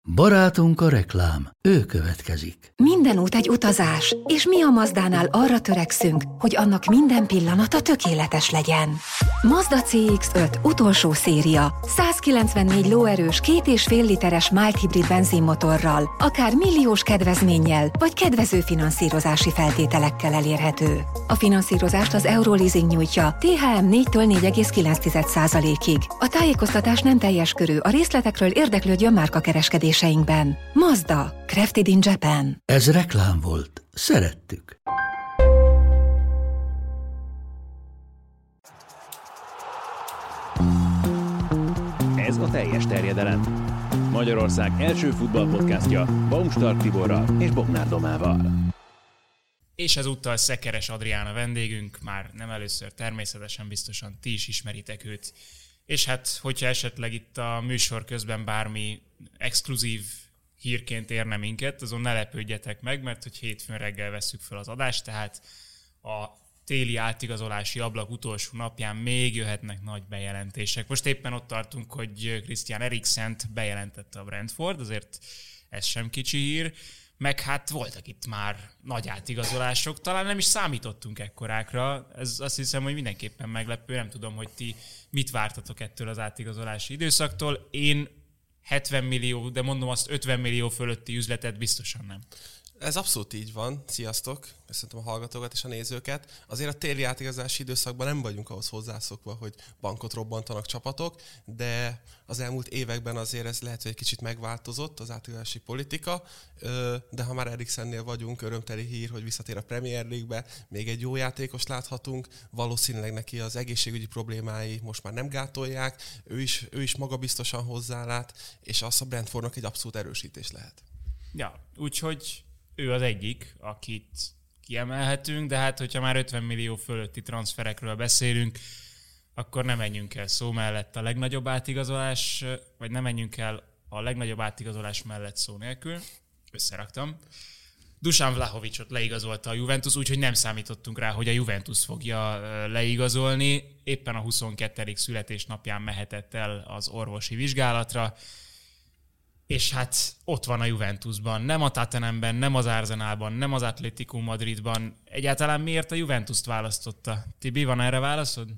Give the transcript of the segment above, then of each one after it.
Barátunk a reklám, ő következik. Minden út egy utazás, és mi a Mazdánál arra törekszünk, hogy annak minden pillanata tökéletes legyen. Mazda CX-5 utolsó széria, 194 lóerős 2,5 literes mild hibrid benzinmotorral, akár milliós kedvezménnyel, vagy kedvező finanszírozási feltételekkel elérhető. A finanszírozást az Euroleasing nyújtja, THM 4-től 4,9%-ig. A tájékoztatás nem teljes körű, a részletekről érdeklődjön márkakereskedéseinkben. Mazda, crafted in Japan. Ez reklám volt. Szerettük. Ez a teljes terjedelem. Magyarország első futballpodcastja Baumstark Tiborral és Bognár Domával. És ezúttal Szekeres Adrián a vendégünk, már nem először természetesen, biztosan ti is ismeritek őt. És hát, hogyha esetleg itt a műsor közben bármi exkluzív hírként érne minket, azon ne lepődjetek meg, mert hogy hétfőn reggel vesszük fel az adást, tehát a téli átigazolási ablak utolsó napján még jöhetnek nagy bejelentések. Most éppen ott tartunk, hogy Christian Eriksent bejelentette a Brentford, azért ez sem kicsi hír, meg hát voltak itt már nagy átigazolások, talán nem is számítottunk ekkorákra, ez azt hiszem, hogy mindenképpen meglepő, nem tudom, hogy ti mit vártatok ettől az átigazolási időszaktól. Én 70 millió, de mondom azt 50 millió fölötti üzletet biztosan nem. Ez abszolút így van. Sziasztok! Köszöntöm a hallgatókat és a nézőket. Azért a téli átigazolási időszakban nem vagyunk ahhoz hozzászokva, hogy bankot robbantanak csapatok, de az elmúlt években azért ez lehet, hogy egy kicsit megváltozott az átigazolási politika, de ha már Eriksennél vagyunk, örömteli hír, hogy visszatér a Premier League-be, még egy jó játékost láthatunk, valószínűleg neki az egészségügyi problémái most már nem gátolják, ő is magabiztosan hozzálát, és az a Brentfordnak egy abszolút erősítés lehet. Ja, úgyhogy ő az egyik, akit kiemelhetünk, de hát, hogyha már 50 millió fölötti transferekről beszélünk, akkor nem menjünk el szó mellett a legnagyobb átigazolás, vagy nem menjünk el a legnagyobb átigazolás mellett szó nélkül. Összeraktam. Dusan Vlahovićot leigazolta a Juventus, úgyhogy nem számítottunk rá, hogy a Juventus fogja leigazolni. Éppen a 22. születésnapján mehetett el az orvosi vizsgálatra, és hát ott van a Juventusban, nem a Tottenhamben, nem az Arsenalban, nem az Atletico Madridban. Egyáltalán miért a Juventust választotta? Tibi, van erre válaszod?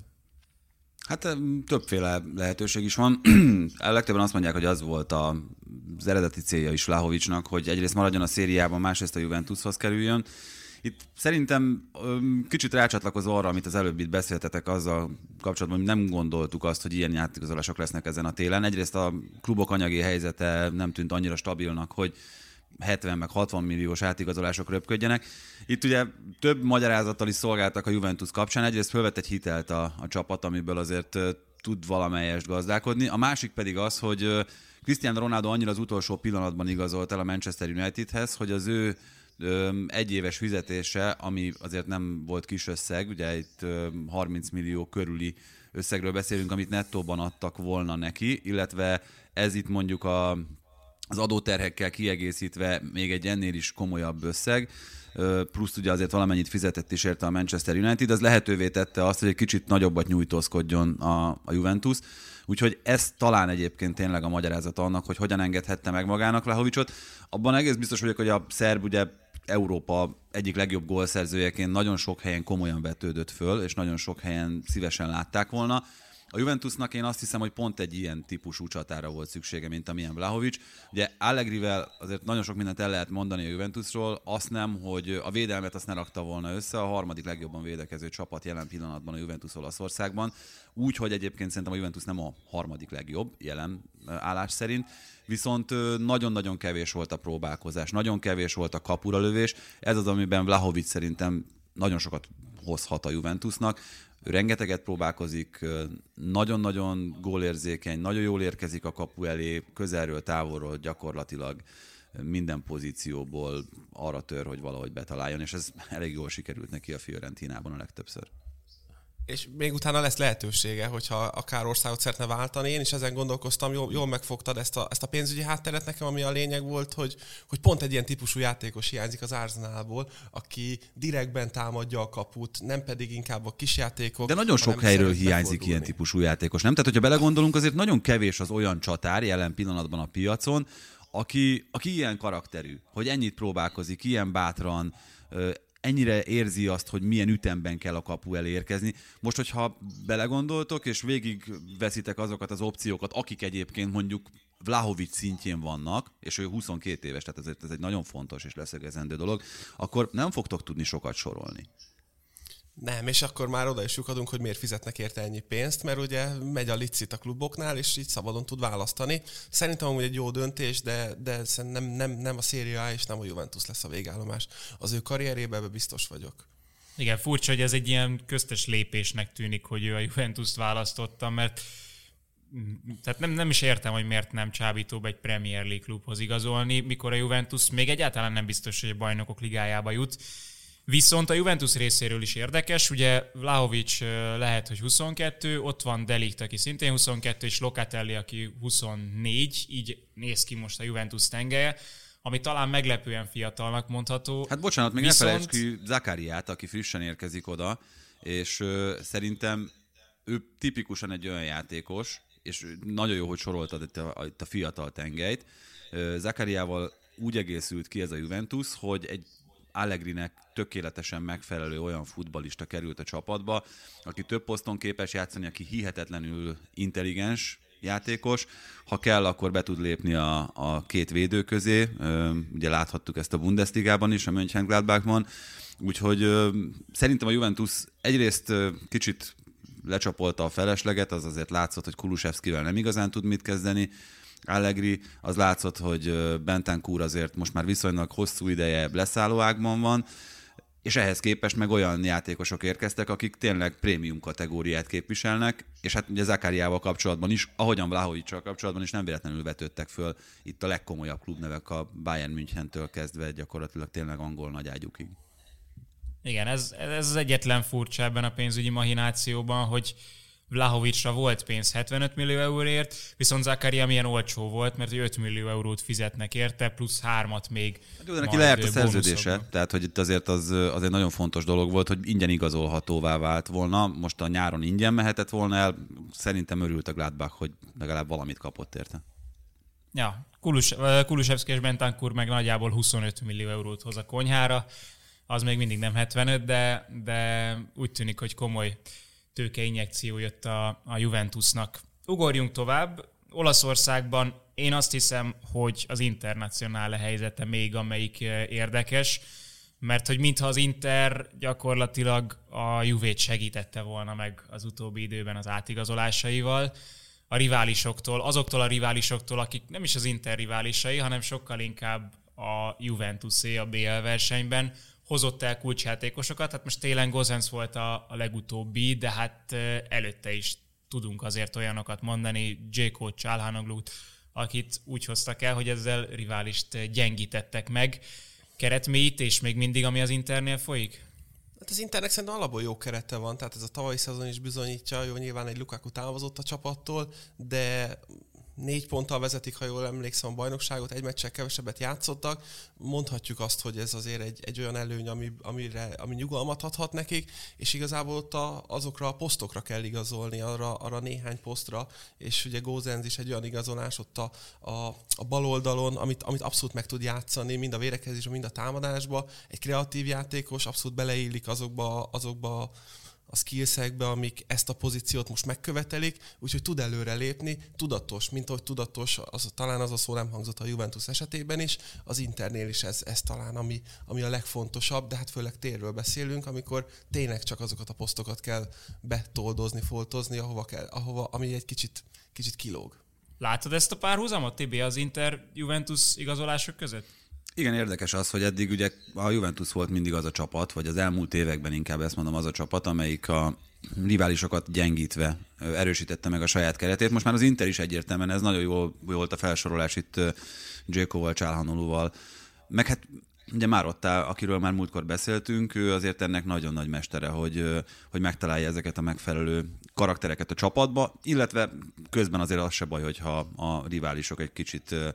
Hát többféle lehetőség is van. Legtöbben azt mondják, hogy az volt az eredeti célja is Vlahovićnak, hogy egyrészt maradjon a szériában, másrészt a Juventushoz kerüljön. Itt szerintem kicsit rácsatlakozva arra, amit az előbb itt beszéltetek azzal kapcsolatban, hogy nem gondoltuk azt, hogy ilyen átigazolások lesznek ezen a télen. Egyrészt a klubok anyagi helyzete nem tűnt annyira stabilnak, hogy 70 meg 60 milliós átigazolások röpködjenek. Itt ugye több magyarázattal is szolgáltak a Juventus kapcsán. Egyrészt fölvett egy hitelt a csapat, amiből azért tud valamelyest gazdálkodni. A másik pedig az, hogy Cristiano Ronaldo annyira az utolsó pillanatban igazolt el a Manchester Unitedhez, hogy az ő egyéves fizetése, ami azért nem volt kis összeg, ugye itt 30 millió körüli összegről beszélünk, amit nettóban adtak volna neki, illetve ez itt mondjuk az adóterhekkel kiegészítve még egy ennél is komolyabb összeg, plusz ugye azért valamennyit fizetett is érte a Manchester United, az lehetővé tette azt, hogy egy kicsit nagyobbat nyújtózkodjon a Juventus. Úgyhogy ez talán egyébként tényleg a magyarázata annak, hogy hogyan engedhette meg magának Vlahovićot. Abban egész biztos vagyok, hogy a szerb ugye Európa egyik legjobb gólszerzőjeként nagyon sok helyen komolyan vetődött föl, és nagyon sok helyen szívesen látták volna. A Juventusnak én azt hiszem, hogy pont egy ilyen típusú csatára volt szüksége, mint amilyen Vlahović. Ugye Allegrivel azért nagyon sok mindent el lehet mondani a Juventusról, azt nem, hogy a védelmet azt ne rakta volna össze, a harmadik legjobban védekező csapat jelen pillanatban a Juventus Olaszországban. Úgy, hogy egyébként szerintem a Juventus nem a harmadik legjobb jelen állás szerint, viszont nagyon-nagyon kevés volt a próbálkozás, nagyon kevés volt a kapura lövés. Ez az, amiben Vlahović szerintem nagyon sokat hozhat a Juventusnak. Ő rengeteget próbálkozik, nagyon-nagyon gólérzékeny, nagyon jól érkezik a kapu elé, közelről, távolról gyakorlatilag minden pozícióból arra tör, hogy valahogy betaláljon, és ez elég jól sikerült neki a Fiorentinában a legtöbbször. És még utána lesz lehetősége, hogyha akár országot szeretne váltani. Én is ezen gondolkoztam, jól megfogtad ezt a pénzügyi hátteret nekem, ami a lényeg volt, hogy pont egy ilyen típusú játékos hiányzik az Arsenalból, aki direktben támadja a kaput, nem pedig inkább a kisjátékok. De nagyon sok helyről hiányzik ilyen típusú játékos, nem? Tehát, hogyha belegondolunk, azért nagyon kevés az olyan csatár jelen pillanatban a piacon, aki ilyen karakterű, hogy ennyit próbálkozik, ilyen bátran, ennyire érzi azt, hogy milyen ütemben kell a kapu elé érkezni. Most, hogyha belegondoltok, és végig veszitek azokat az opciókat, akik egyébként mondjuk Vlahovic szintjén vannak, és ő 22 éves, tehát ez egy nagyon fontos és leszögezendő dolog, akkor nem fogtok tudni sokat sorolni. Nem, és akkor már oda is lyukadunk, hogy miért fizetnek érte ennyi pénzt, mert ugye megy a licit a kluboknál, és így szabadon tud választani. Szerintem amúgy egy jó döntés, de nem a Serie A és nem a Juventus lesz a végállomás. Az ő karrierében ebben biztos vagyok. Igen, furcsa, hogy ez egy ilyen köztes lépésnek tűnik, hogy ő a Juventust választotta, mert tehát nem is értem, hogy miért nem csábítóbb egy Premier League klubhoz igazolni, mikor a Juventus még egyáltalán nem biztos, hogy a Bajnokok Ligájába jut. Viszont a Juventus részéről is érdekes, ugye Vlahovic lehet, hogy 22, ott van De Ligt, aki szintén 22, és Locatelli, aki 24, így néz ki most a Juventus tengelye, ami talán meglepően fiatalnak mondható. Hát bocsánat, még ne felejtsd ki Zakariát, aki frissen érkezik oda, és szerintem ő tipikusan egy olyan játékos, és nagyon jó, hogy soroltad itt a fiatal tengelyt. Zakariával úgy egészült ki ez a Juventus, hogy egy Allegrinek tökéletesen megfelelő olyan futballista került a csapatba, aki több poszton képes játszani, aki hihetetlenül intelligens játékos. Ha kell, akkor be tud lépni a két védő közé. Ugye láthattuk ezt a Bundesligában is, a Mönchengladbachban. Úgyhogy szerintem a Juventus egyrészt kicsit lecsapolta a felesleget, az azért látszott, hogy Kulusevskivel nem igazán tud mit kezdeni. Allegri, az látszott, hogy Bentancur azért most már viszonylag hosszú ideje leszállóágban van, és ehhez képest meg olyan játékosok érkeztek, akik tényleg prémium kategóriát képviselnek, és hát ugye Zakariával kapcsolatban is, ahogyan Vlahovic-sal kapcsolatban is nem véletlenül vetődtek föl itt a legkomolyabb klubnevek a Bayern Münchentől kezdve gyakorlatilag tényleg angol nagyágyukig. Igen, ez az egyetlen furcsa ebben a pénzügyi mahinációban, hogy Vlahovicra volt pénz 75 millió euróért, viszont Zakaria milyen olcsó volt, mert 5 millió eurót fizetnek érte, plusz 3-at még. Hát jó, de neki lejárt a szerződése, tehát hogy itt azért az egy nagyon fontos dolog volt, hogy ingyen igazolhatóvá vált volna, most a nyáron ingyen mehetett volna el, szerintem örült a Gladbach, hogy legalább valamit kapott érte. Ja, Kulusevski és Bentancur meg nagyjából 25 millió eurót hoz a konyhára, az még mindig nem 75, de úgy tűnik, hogy komoly tőkeinjekció jött a Juventusnak. Ugorjunk tovább. Olaszországban én azt hiszem, hogy az Internazionale helyzete még amelyik érdekes, mert hogy mintha az Inter gyakorlatilag a Juvét segítette volna meg az utóbbi időben az átigazolásaival. A riválisoktól, azoktól a riválisoktól, akik nem is az Inter riválisai, hanem sokkal inkább a Juventusé a BL versenyben, hozott el kulcsjátékosokat, hát most télen Gozens volt a legutóbbi, de hát előtte is tudunk azért olyanokat mondani, Dzeko, Çalhanoglut, akit úgy hoztak el, hogy ezzel riválist gyengítettek meg. Keretmélyítés még mindig, ami az Internél folyik? Hát az Internek szerintem alapból jó kerete van, tehát ez a tavalyi szezon is bizonyítja, jó, nyilván egy Lukaku távozott a csapattól, de 4 ponttal vezetik, ha jól emlékszem, a bajnokságot, egy meccsel kevesebbet játszottak. Mondhatjuk azt, hogy ez azért egy olyan előny, ami nyugalmat adhat nekik, és igazából ott azokra a posztokra kell igazolni, arra néhány posztra, és ugye Gozens is egy olyan igazolás ott a bal oldalon, amit abszolút meg tud játszani, mind a védekezésben, mind a támadásba. Egy kreatív játékos abszolút beleillik azokba a skillsekbe, amik ezt a pozíciót most megkövetelik, úgyhogy tud előre lépni, tudatos, mint ahogy tudatos, talán az a szó nem hangzott a Juventus esetében is, az Internél is ez talán, ami a legfontosabb, de hát főleg térről beszélünk, amikor tényleg csak azokat a posztokat kell betoldozni, foltozni, ami egy kicsit kilóg. Látod ezt a párhuzamot, Tibi, az Inter-Juventus igazolások között? Igen, érdekes az, hogy eddig ugye a Juventus volt mindig az a csapat, vagy az elmúlt években inkább ezt mondom, az a csapat, amelyik a riválisokat gyengítve erősítette meg a saját keretét. Most már az Inter is egyértelműen, ez nagyon jó volt a felsorolás itt Dzsekóval, Çalhanogluval. Meg hát ugye Marotta, akiről már múltkor beszéltünk, ő azért ennek nagyon nagy mestere, hogy megtalálja ezeket a megfelelő karaktereket a csapatba, illetve közben azért az se baj, hogyha a riválisok egy kicsit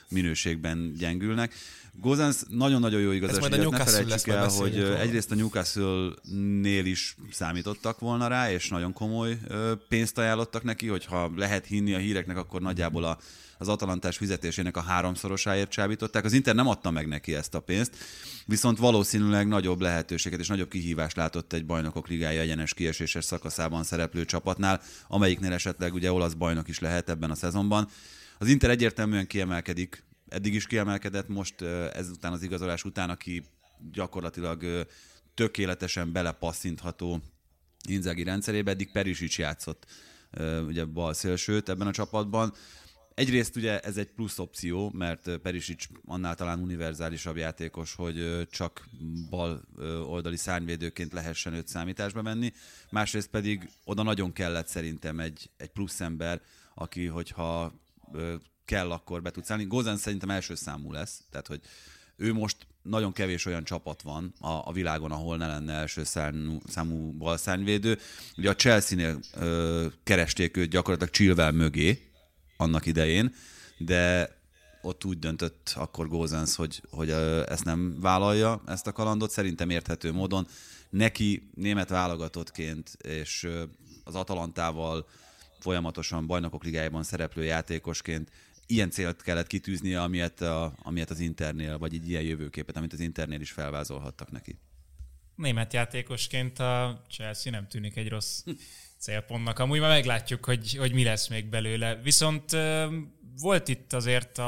minőségben gyengülnek. Gozens nagyon-nagyon jó igazás, ne felejtsük el, hogy egyrészt a Newcastle-nél is számítottak volna rá, és nagyon komoly pénzt ajánlottak neki, hogyha lehet hinni a híreknek, akkor nagyjából az Atalantás fizetésének a 3-szorosáért csábították. Az Inter nem adta meg neki ezt a pénzt, viszont valószínűleg nagyobb lehetőséget és nagyobb kihívást látott egy bajnokok ligája egyenes kieséses szakaszában szereplő csapatnál, amelyiknél esetleg ugye olasz bajnok is lehet ebben a szezonban. Az Inter egyértelműen kiemelkedik, eddig is kiemelkedett, most ezután az igazolás után, aki gyakorlatilag tökéletesen belepasszintható Inzaghi rendszerébe, eddig Perisic játszott ugye bal szélsőt ebben a csapatban. Egyrészt ugye ez egy plusz opció, mert Perisic annál talán univerzálisabb játékos, hogy csak bal oldali szárnyvédőként lehessen őt számításba venni. Másrészt pedig oda nagyon kellett szerintem egy plusz ember, aki, hogyha kell, akkor be tud szállni. Gozens szerintem első számú lesz, tehát hogy ő most nagyon kevés olyan csapat van a világon, ahol ne lenne első számú balszárnyvédő. Ugye a Chelsea-nél keresték őt gyakorlatilag Chilwell mögé annak idején, de ott úgy döntött akkor Gozens, hogy ezt nem vállalja, ezt a kalandot, szerintem érthető módon. Neki német válogatottként és az Atalantával folyamatosan bajnokok ligájában szereplő játékosként ilyen célt kellett kitűznie, amilyet az Internél, vagy egy ilyen jövőképet, amit az Internél is felvázolhattak neki. Német játékosként a Chelsea nem tűnik egy rossz célpontnak. Amúgy már meglátjuk, hogy mi lesz még belőle. Viszont volt itt azért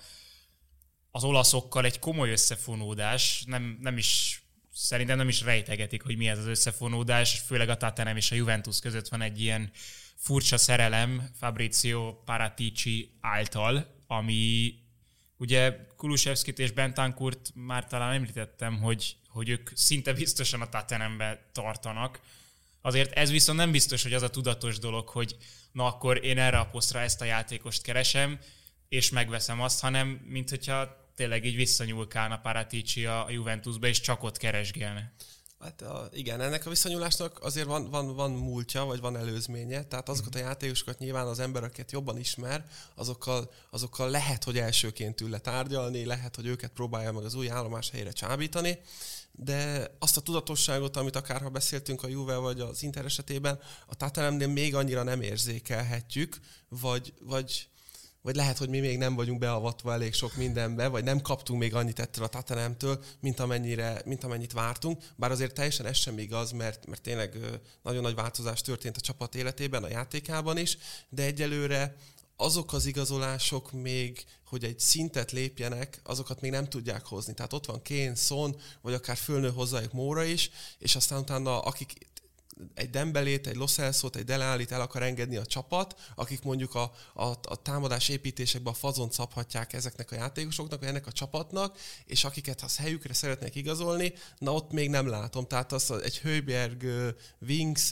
az olaszokkal egy komoly összefonódás. Szerintem nem is rejtegetik, hogy mi ez az összefonódás. Főleg a Tottenham és a Juventus között van egy ilyen furcsa szerelem Fabrizio Paratici által, ami ugye Kulusevskit és Bentancurt már talán említettem, hogy ők szinte biztosan a Tottenhambe tartanak. Azért ez viszont nem biztos, hogy az a tudatos dolog, hogy na akkor én erre a posztra ezt a játékost keresem, és megveszem azt, hanem mint hogyha tényleg így visszanyúlkálna Paratici a Juventusba, és csak ott keresgélne. Hát igen, ennek a visszanyúlásnak azért van múltja, vagy van előzménye, tehát azokat a játékosokat nyilván az ember, akiket jobban ismer, azokkal lehet, hogy elsőként ül le tárgyalni, lehet, hogy őket próbálja meg az új állomás helyére csábítani, de azt a tudatosságot, amit akárha beszéltünk a Juve vagy az Inter esetében, a Tottenhamnél még annyira nem érzékelhetjük, vagy lehet, hogy mi még nem vagyunk beavatva elég sok mindenbe, vagy nem kaptunk még annyit ettől a Tottenhamtől, mint amennyit vártunk. Bár azért teljesen ez sem igaz, mert tényleg nagyon nagy változás történt a csapat életében, a játékában is, de egyelőre azok az igazolások még, hogy egy szintet lépjenek, azokat még nem tudják hozni. Tehát ott van Kane, Son, vagy akár fölnő hozzájuk Moura is, és aztán utána akik egy Dembelét, egy Lo Celso-t, egy Dele Allit el akar engedni a csapat, akik mondjuk a támadás építésekben a fazont szabhatják ezeknek a játékosoknak, vagy ennek a csapatnak, és akiket az helyükre szeretnék igazolni, na ott még nem látom. Tehát az egy Højbjerg, Winks,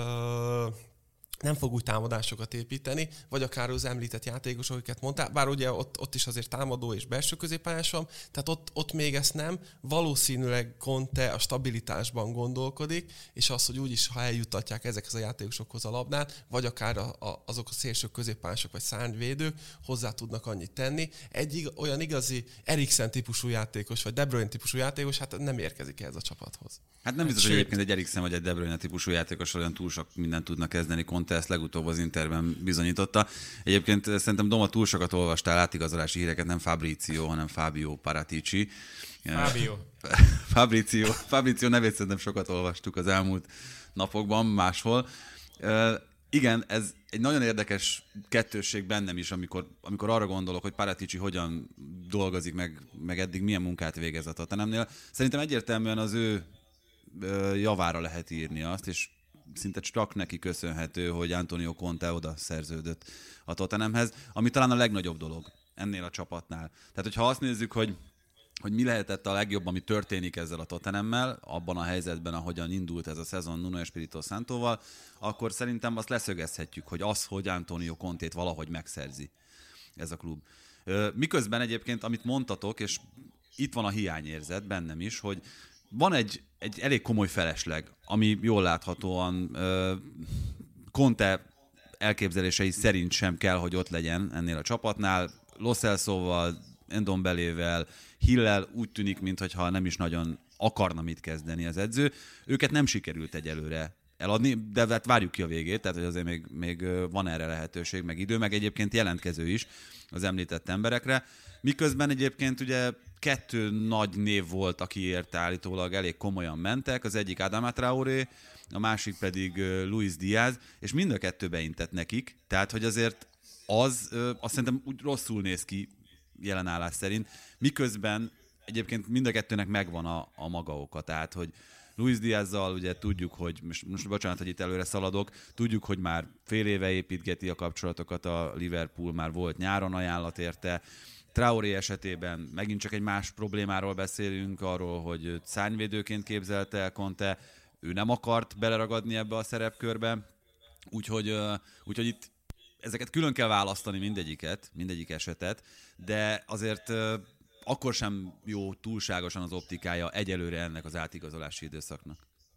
nem fog úgy támadásokat építeni, vagy akár az említett játékosok, akiket mondtál, bár ugye ott is azért támadó és belső középpályás van, tehát ott még ezt nem, valószínűleg Conte a stabilitásban gondolkodik, és az, hogy úgyis, ha eljuttatják ezekhez a játékosokhoz a labdát, vagy akár azok a szélső középpályások, vagy szárnyvédők hozzá tudnak annyit tenni. Olyan igazi Eriksen típusú játékos, vagy De Bruyne típusú játékos, hát nem érkezik ehhez a csapathoz. Hát nem biztos, hogy egyébként egy Eriksen vagy egy De Bruyne típusú játékos olyan túl sok mindent tudnak kezdeni. Conte ezt legutóbb az Interben bizonyította. Egyébként szerintem Doma túl sokat olvastál átigazolási híreket, nem Fabrizio, hanem Fabio Paratici. Fabrizio nevét szerintem sokat olvastuk az elmúlt napokban, máshol. Igen, ez egy nagyon érdekes kettősség bennem is, amikor arra gondolok, hogy Paratici hogyan dolgozik, meg eddig milyen munkát végez a Tottenhamnél. Szerintem egyértelműen az ő javára lehet írni azt, és szinte csak neki köszönhető, hogy Antonio Conte oda szerződött a Tottenhamhez, ami talán a legnagyobb dolog ennél a csapatnál. Tehát, hogyha azt nézzük, hogy mi lehetett a legjobb, ami történik ezzel a Tottenhammel, abban a helyzetben, ahogyan indult ez a szezon Nuno Espirito Santóval, akkor szerintem azt leszögezhetjük, hogy Antonio Contét valahogy megszerzi ez a klub. Miközben egyébként, amit mondtatok, és itt van a hiányérzet bennem is, hogy van egy elég komoly felesleg, ami jól láthatóan Conte elképzelései szerint sem kell, hogy ott legyen ennél a csapatnál. Lo Celsoval Ndombelével, Hillel úgy tűnik, mintha nem is nagyon akarna mit kezdeni az edző. Őket nem sikerült egyelőre eladni, de hát várjuk ki a végét, tehát hogy azért még van erre lehetőség, meg idő, meg egyébként jelentkező is az említett emberekre. Miközben egyébként ugye 2 nagy név volt, akiért állítólag elég komolyan mentek, az egyik Adama Traoré, a másik pedig Luis Diaz, és mind a 2 beintett nekik, tehát hogy azért azt szerintem úgy rosszul néz ki jelenállás szerint, miközben egyébként mind a 2-nek megvan a maga oka, tehát hogy Luis Diazzal ugye tudjuk, hogy most bocsánat, hogy itt előre szaladok, tudjuk, hogy már fél éve építgeti a kapcsolatokat a Liverpool, már volt nyáron ajánlat érte. Traoré esetében megint csak egy más problémáról beszélünk, arról, hogy szárnyvédőként képzelte el Conte, ő nem akart beleragadni ebbe a szerepkörbe, úgyhogy itt ezeket külön kell választani mindegyik esetet, de azért akkor sem jó túlságosan az optikája egyelőre ennek az átigazolási időszaknak.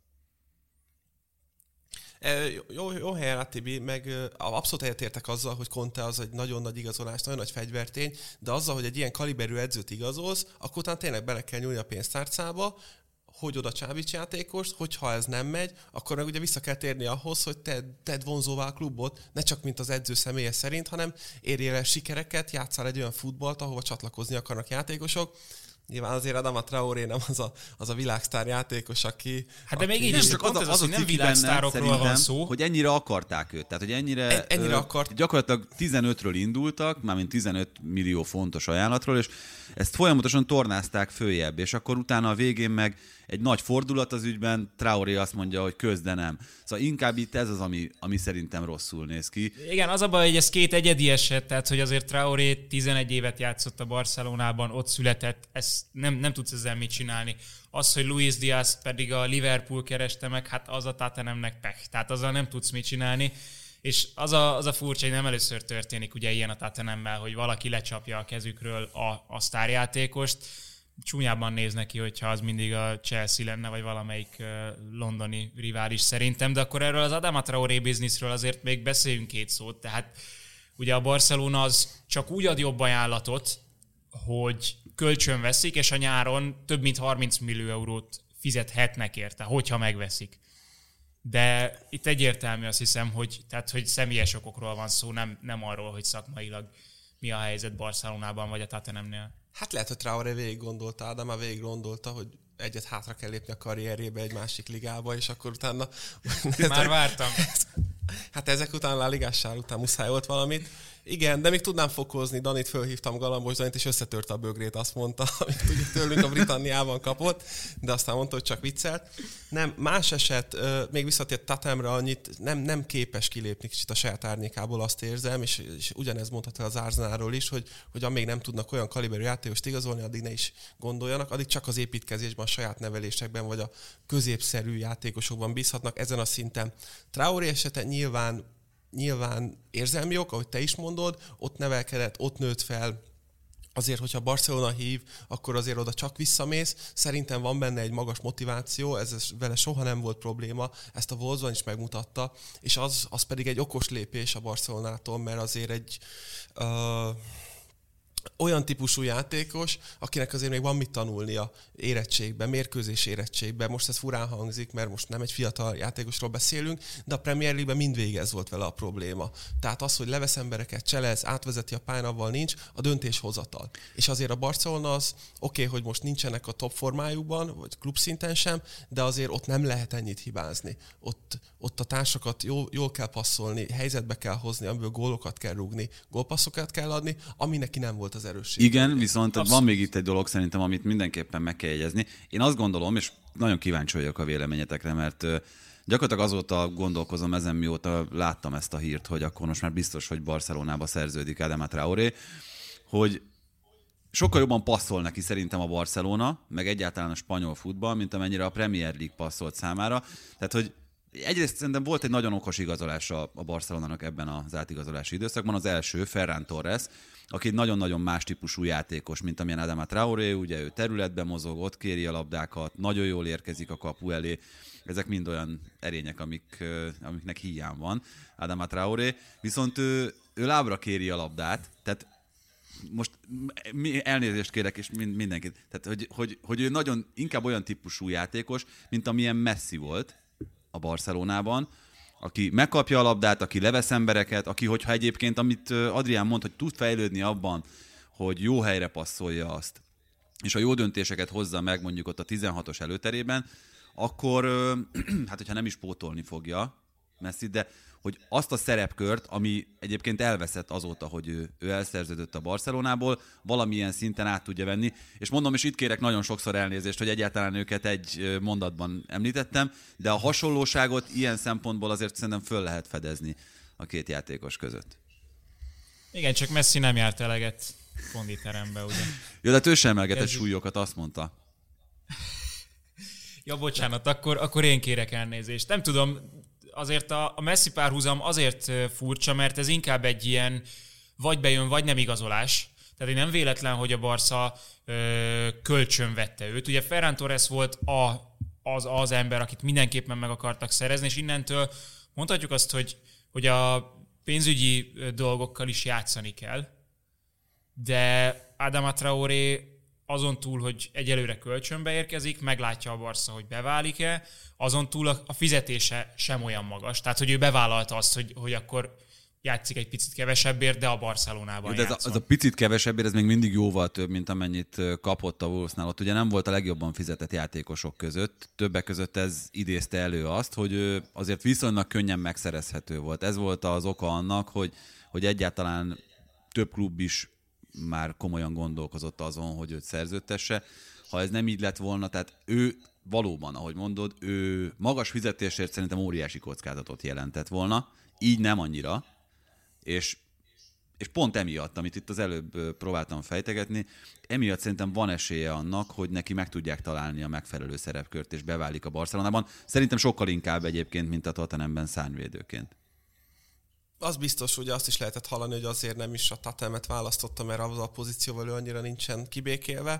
Jó helyen át, Tibi, meg abszolút egyetértek azzal, hogy Conte az egy nagyon nagy igazolás, nagyon nagy fegyvertény, de azzal, hogy egy ilyen kaliberű edzőt igazolsz, akkor utána tényleg bele kell nyúlni a pénztárcába, hogy oda csábíts játékost, hogyha ez nem megy, akkor meg ugye vissza kell térni ahhoz, hogy tedd vonzóvá a klubot, ne csak mint az edző személye szerint, hanem érjél el sikereket, játsszál egy olyan futballt, ahova csatlakozni akarnak játékosok. Nyilván azért Adama Traoré nem az a világsztár játékos, aki... Hát de még így is, pont az, hogy nem világsztárokról van szó. Hogy ennyire akarták őt. Tehát, hogy ennyire akart. Gyakorlatilag 15-ről indultak, mármint 15 millió fontos ajánlatról, és ezt folyamatosan tornázták följebb, és akkor utána a végén meg egy nagy fordulat az ügyben, Traoré azt mondja, hogy közde nem. Szóval inkább itt ez az, ami szerintem rosszul néz ki. Igen, az a baj, hogy ez 2 egyedi eset, tehát hogy azért Traoré 11 évet játszott a Barcelonában, ott született, ezt nem tudsz ezzel mit csinálni. Az, hogy Luis Diaz pedig a Liverpool kereste meg, hát az a Tottenhamnek pech, tehát azzal nem tudsz mit csinálni. És az a furcsa, hogy nem először történik ugye ilyen a Tottenhammel, hogy valaki lecsapja a kezükről a sztárjátékost. Csúnyában néz neki, hogyha az mindig a Chelsea lenne, vagy valamelyik londoni rivális szerintem, de akkor erről az Adama Traoré bizniszről azért még beszéljünk 2 szót. Tehát ugye a Barcelona az csak úgy ad jobb ajánlatot, hogy kölcsön veszik, és a nyáron több mint 30 millió eurót fizethetnek érte, hogyha megveszik. De itt egyértelmű, azt hiszem, hogy személyes okokról van szó, nem arról, hogy szakmailag mi a helyzet Barcelonában vagy a Tottenhamnél. Hát lehet, hogy Traoré végig gondolta, de már végig gondolta, hogy egyet hátra kell lépni a karrierjébe egy másik ligába, és akkor utána... Már vártam. Hát ezek után a ligással után muszáj volt valamit. Igen, de még tudnám fokozni. Danit fölhívtam, Galambos Danit, és összetörte a bögrét, azt mondta, amit ugye tőlünk a Britanniában kapott, de aztán mondta, hogy csak viccelt. Nem, más eset, még visszatért Tottenhamre annyit, nem képes kilépni kicsit a saját árnyékából, azt érzem, és ugyanez mondható az Arsenalról is, hogy amíg nem tudnak olyan kaliberű játékost igazolni, addig ne is gondoljanak, addig csak az építkezésben, a saját nevelésekben, vagy a középszerű játékosokban bízhatnak ezen a szinten. Traoré esete nyilván érzelmi ok, ahogy te is mondod, ott nevelkedett, ott nőtt fel. Azért, hogyha Barcelona hív, akkor azért oda csak visszamész. Szerintem van benne egy magas motiváció, ez vele soha nem volt probléma, ezt a Wolfsban is megmutatta, és az pedig egy okos lépés a Barcelonától, mert azért egy olyan típusú játékos, akinek azért még van mit tanulnia érettségben, mérkőzés érettségben. Most ez furán hangzik, mert most nem egy fiatal játékosról beszélünk, de a Premier League-ben mindvégig ez volt vele a probléma. Tehát az, hogy levesz embereket, cselez, átvezeti a pályán, avval nincs, a döntéshozatal. És azért a Barcelona az oké, hogy most nincsenek a top formájukban, vagy klubszinten sem, de azért ott nem lehet ennyit hibázni. Ott a társakat jól kell passzolni, helyzetbe kell hozni, amiből gólokat kell rúgni, gólpasszokat kell adni, ami neki nem volt az erősség. Igen, viszont van még itt egy dolog szerintem, amit mindenképpen meg kell jegyezni. Én azt gondolom, és nagyon kíváncsi vagyok a véleményetekre, mert gyakorlatilag azóta gondolkozom ezen, mióta láttam ezt a hírt, hogy akkor most már biztos, hogy Barcelonába szerződik Adama Traoré, hogy sokkal jobban passzol neki szerintem a Barcelona, meg egyáltalán a spanyol futball, mint amennyire a Premier League passzolt számára. Tehát, hogy egyrészt szerintem volt egy nagyon okos igazolása a Barcelonának ebben az átigazolási időszakban. Az első, Ferran Torres, aki egy nagyon-nagyon más típusú játékos, mint amilyen Adama Traoré, ugye ő területben mozog, ott kéri a labdákat, nagyon jól érkezik a kapu elé. Ezek mind olyan erények, amiknek hiány van Adama Traoré. Viszont ő lábra kéri a labdát, tehát most elnézést kérek, és mindenkit. Tehát, hogy ő nagyon inkább olyan típusú játékos, mint amilyen Messi volt a Barcelonában, aki megkapja a labdát, aki levesz embereket, aki, hogyha egyébként, amit Adrián mond, hogy tud fejlődni abban, hogy jó helyre passzolja azt, és a jó döntéseket hozza meg mondjuk ott a 16-os előterében, akkor, hát hogyha nem is pótolni fogja Messi, de hogy azt a szerepkört, ami egyébként elveszett azóta, hogy ő elszerződött a Barcelonából, valamilyen szinten át tudja venni. És mondom, és itt kérek nagyon sokszor elnézést, hogy egyáltalán őket egy mondatban említettem, de a hasonlóságot ilyen szempontból azért szerintem föl lehet fedezni a két játékos között. Igen, csak Messi nem járt eleget konditerembe, ugye? Jó, de ő sem emelgetett súlyokat, azt mondta. Ja, bocsánat, akkor én kérek elnézést. Nem tudom, azért a Messi párhuzam azért furcsa, mert ez inkább egy ilyen vagy bejön, vagy nem igazolás. Tehát nem véletlen, hogy a Barca kölcsön vette őt. Ugye Ferran Torres volt az ember, akit mindenképpen meg akartak szerezni, és innentől mondhatjuk azt, hogy a pénzügyi dolgokkal is játszani kell, de Adama Traoré azon túl, hogy egyelőre kölcsönbe érkezik, meglátja a Barca, hogy beválik-e, azon túl a fizetése sem olyan magas. Tehát, hogy ő bevállalta azt, hogy akkor játszik egy picit kevesebbért, de a Barcelonában játszol. Ez a picit kevesebbért, ez még mindig jóval több, mint amennyit kapott a Wolvesnál. Ott ugye nem volt a legjobban fizetett játékosok között. Többek között ez idézte elő azt, hogy azért viszonylag könnyen megszerezhető volt. Ez volt az oka annak, hogy egyáltalán több klub is már komolyan gondolkozott azon, hogy őt szerződtesse. Ha ez nem így lett volna, tehát ő valóban, ahogy mondod, ő magas fizetésért szerintem óriási kockázatot jelentett volna, így nem annyira, és pont emiatt, amit itt az előbb próbáltam fejtegetni, emiatt szerintem van esélye annak, hogy neki meg tudják találni a megfelelő szerepkört, és beválik a Barcelonában. Szerintem sokkal inkább egyébként, mint a Tottenhamben szárnyvédőként. Az biztos, hogy azt is lehetett hallani, hogy azért nem is a Tottenhamet választotta, mert az a pozícióval ő annyira nincsen kibékélve.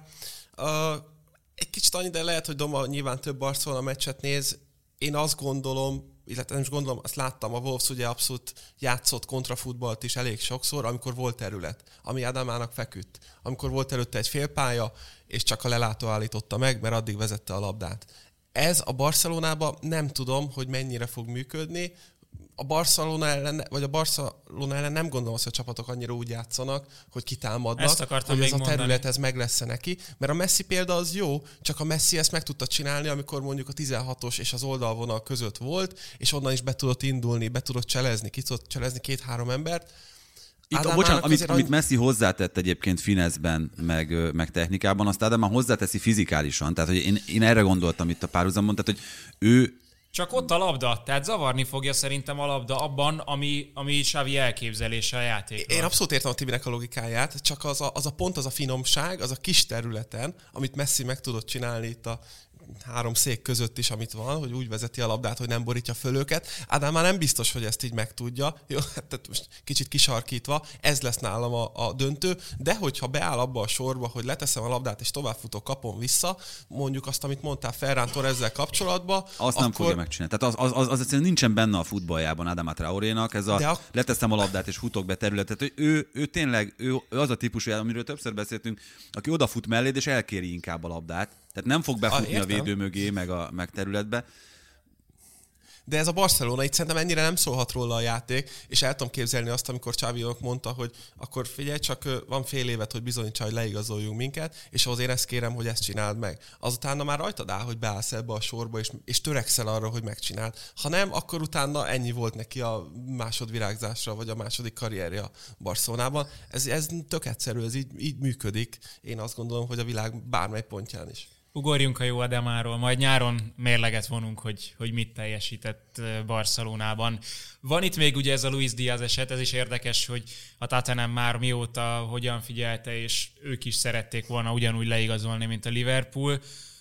Egy kicsit annyi, de lehet, hogy Doma nyilván több Barcelona meccset néz. Én azt gondolom, illetve nem is gondolom, azt láttam, a Wolves ugye abszolút játszott kontrafutballt is elég sokszor, amikor volt terület, ami Adamának feküdt. Amikor volt előtte egy félpálya, és csak a lelátó állította meg, mert addig vezette a labdát. Ez a Barcelonában nem tudom, hogy mennyire fog működni. A Barcelona ellen nem gondolom azt, hogy a csapatok annyira úgy játszanak, hogy kitámadnak, hogy ez a terület ez meg lesz neki. Mert a Messi példa az jó, csak a Messi ezt meg tudta csinálni, amikor mondjuk a 16-os és az oldalvonal között volt, és onnan is be tudott indulni, be tudott cselezni, ki tudott cselezni 2-3 embert. Bocsánat, amit Messi hozzátett egyébként fineszben, meg technikában, azt Ádám már hozzáteszi fizikálisan. Tehát, hogy én erre gondoltam itt a párhuzamon, tehát, hogy ő csak ott a labda, tehát zavarni fogja szerintem a labda abban, ami Xavi elképzelése a játékról. Én abszolút értem a Tibinek a logikáját, csak az a pont, az a finomság, az a kis területen, amit Messi meg tudott csinálni itt a 3 szék között is, amit van, hogy úgy vezeti a labdát, hogy nem borítja föl őket. Ádám már nem biztos, hogy ezt így megtudja. Jó, tehát most kicsit kisarkítva, ez lesz nálam a döntő, de hogyha beáll abba a sorba, hogy leteszem a labdát és továbbfutok, kapom vissza, mondjuk azt, amit mondtál Ferran Torresszel kapcsolatban, azt nem fogja megcsinálni. Tehát az egyszerűen nincsen benne a futballjában Adama Traorénak, ez leteszem a labdát és futok be területet. Ő tényleg az a típusú, amiről többször beszéltünk, aki odafut melléd és elkéri inkább a labdát. Tehát nem fog befutni a védő mögé, meg területbe. De ez a Barcelona, itt szerintem ennyire nem szólhat róla a játék, és el tudom képzelni azt, amikor Xavi mondta, hogy akkor figyelj, csak van fél évet, hogy bizonyítsa, hogy leigazoljunk minket, és ahhoz én ezt kérem, hogy ezt csináld meg. Azután már rajtad áll, hogy beállsz ebbe a sorba, és törekszel arra, hogy megcsináld. Ha nem, akkor utána ennyi volt neki a másodvirágzásra, vagy a második karrierje a Barcelonában. Ez tök egyszerű, ez így működik. Én azt gondolom, hogy a világ bármely pontján is. Ugorjunk a jó Adamáról, majd nyáron mérleget vonunk, hogy mit teljesített Barcelonában. Van itt még ugye ez a Luis Díaz eset, ez is érdekes, hogy a Tottenham már mióta hogyan figyelte, és ők is szerették volna ugyanúgy leigazolni, mint a Liverpool.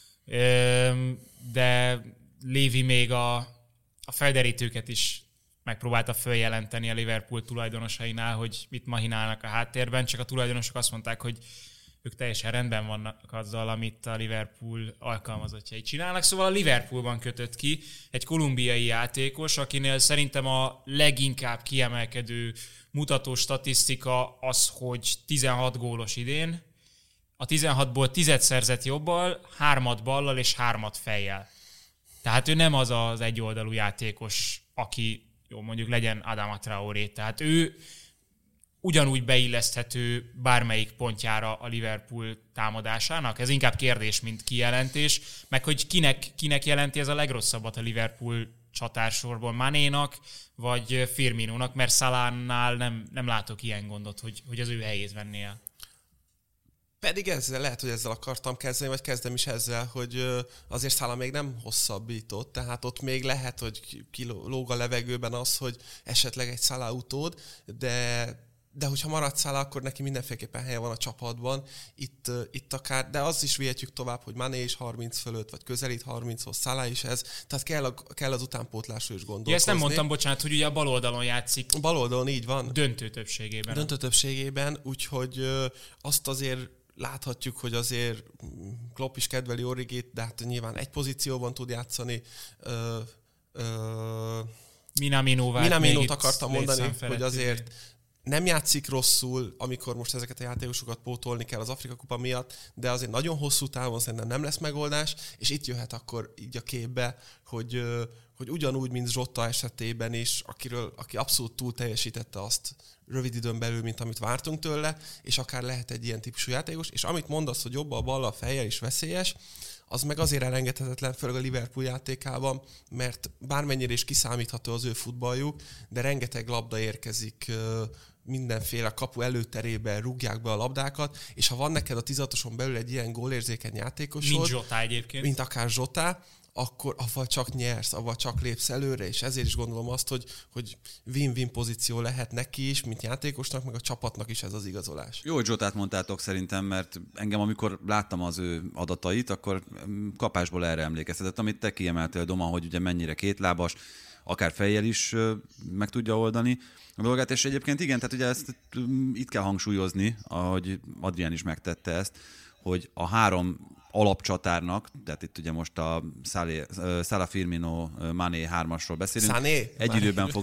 De Lévi még a felderítőket is megpróbálta följelenteni a Liverpool tulajdonosainál, hogy mit mahinálnak a háttérben, csak a tulajdonosok azt mondták, hogy ők teljesen rendben vannak azzal, amit a Liverpool alkalmazottjai csinálnak. Szóval a Liverpoolban kötött ki egy kolumbiai játékos, akinél szerintem a leginkább kiemelkedő mutató statisztika az, hogy 16 gólos idén, a 16-ból 10 szerzett jobbal, 3 ballal és 3 fejjel. Tehát ő nem az az egyoldalú játékos, aki, jó, mondjuk legyen Adama Traoré. Tehát ő ugyanúgy beilleszthető bármelyik pontjára a Liverpool támadásának. Ez inkább kérdés, mint kijelentés, meg hogy kinek jelenti ez a legrosszabbat a Liverpool csatársorból, Manénak vagy Firminónak, mert Salánál nem látok ilyen gondot, hogy az ő helyét venné el. Pedig lehet, hogy ezzel akartam kezdeni, vagy kezdem is ezzel, hogy azért Salah még nem hosszabbított, tehát ott még lehet, hogy kilóg a levegőben az, hogy esetleg egy Salah utód, de hogyha marad Salah, akkor neki mindenféleképpen helye van a csapatban. Itt akár, de az is vihetjük tovább, hogy Mané is 30 fölött, vagy közelít 30-hoz, Salah is ez. Tehát kell az utánpótlásról is gondolkozni. Ezt nem mondtam, bocsánat, hogy ugye a bal oldalon játszik. Bal oldalon így van. Döntő többségében. Úgyhogy azt azért láthatjuk, hogy azért Klopp is kedveli Origit, de hát nyilván egy pozícióban tud játszani. Minaminót akartam mondani, hogy azért nem játszik rosszul, amikor most ezeket a játékosokat pótolni kell az Afrika Kupa miatt, de azért nagyon hosszú távon szerintem nem lesz megoldás, és itt jöhet akkor így a képbe, hogy ugyanúgy, mint Zsota esetében is, aki abszolút túl teljesítette azt rövid időn belül, mint amit vártunk tőle, és akár lehet egy ilyen típusú játékos, és amit mondasz, hogy jobb a bal a fejjel is veszélyes, az meg azért elengedhetetlen, főleg a Liverpool játékában, mert bármennyire is kiszámítható az ő futballjuk, de rengeteg labda érkezik mindenféle kapu előterébe, rúgják be a labdákat, és ha van neked a 16-oson belül egy ilyen gólérzékeny játékosod, mint Zsota egyébként, mint akár Zsota, akkor avval csak nyersz, avval csak lépsz előre, és ezért is gondolom azt, hogy win-win pozíció lehet neki is, mint játékosnak, meg a csapatnak is ez az igazolás. Jó, hogy Zsotát mondtátok szerintem, mert engem, amikor láttam az ő adatait, akkor kapásból erre emlékeztetett, amit te kiemeltél, Doma, hogy ugye mennyire kétlábas, akár fejjel is meg tudja oldani a dolgát, és egyébként igen, tehát ugye ezt itt kell hangsúlyozni, ahogy Adrián is megtette ezt, hogy a 3 alapcsatárnak, tehát itt ugye most a Salah, Firmino, Mané 3-asról beszélünk. Egy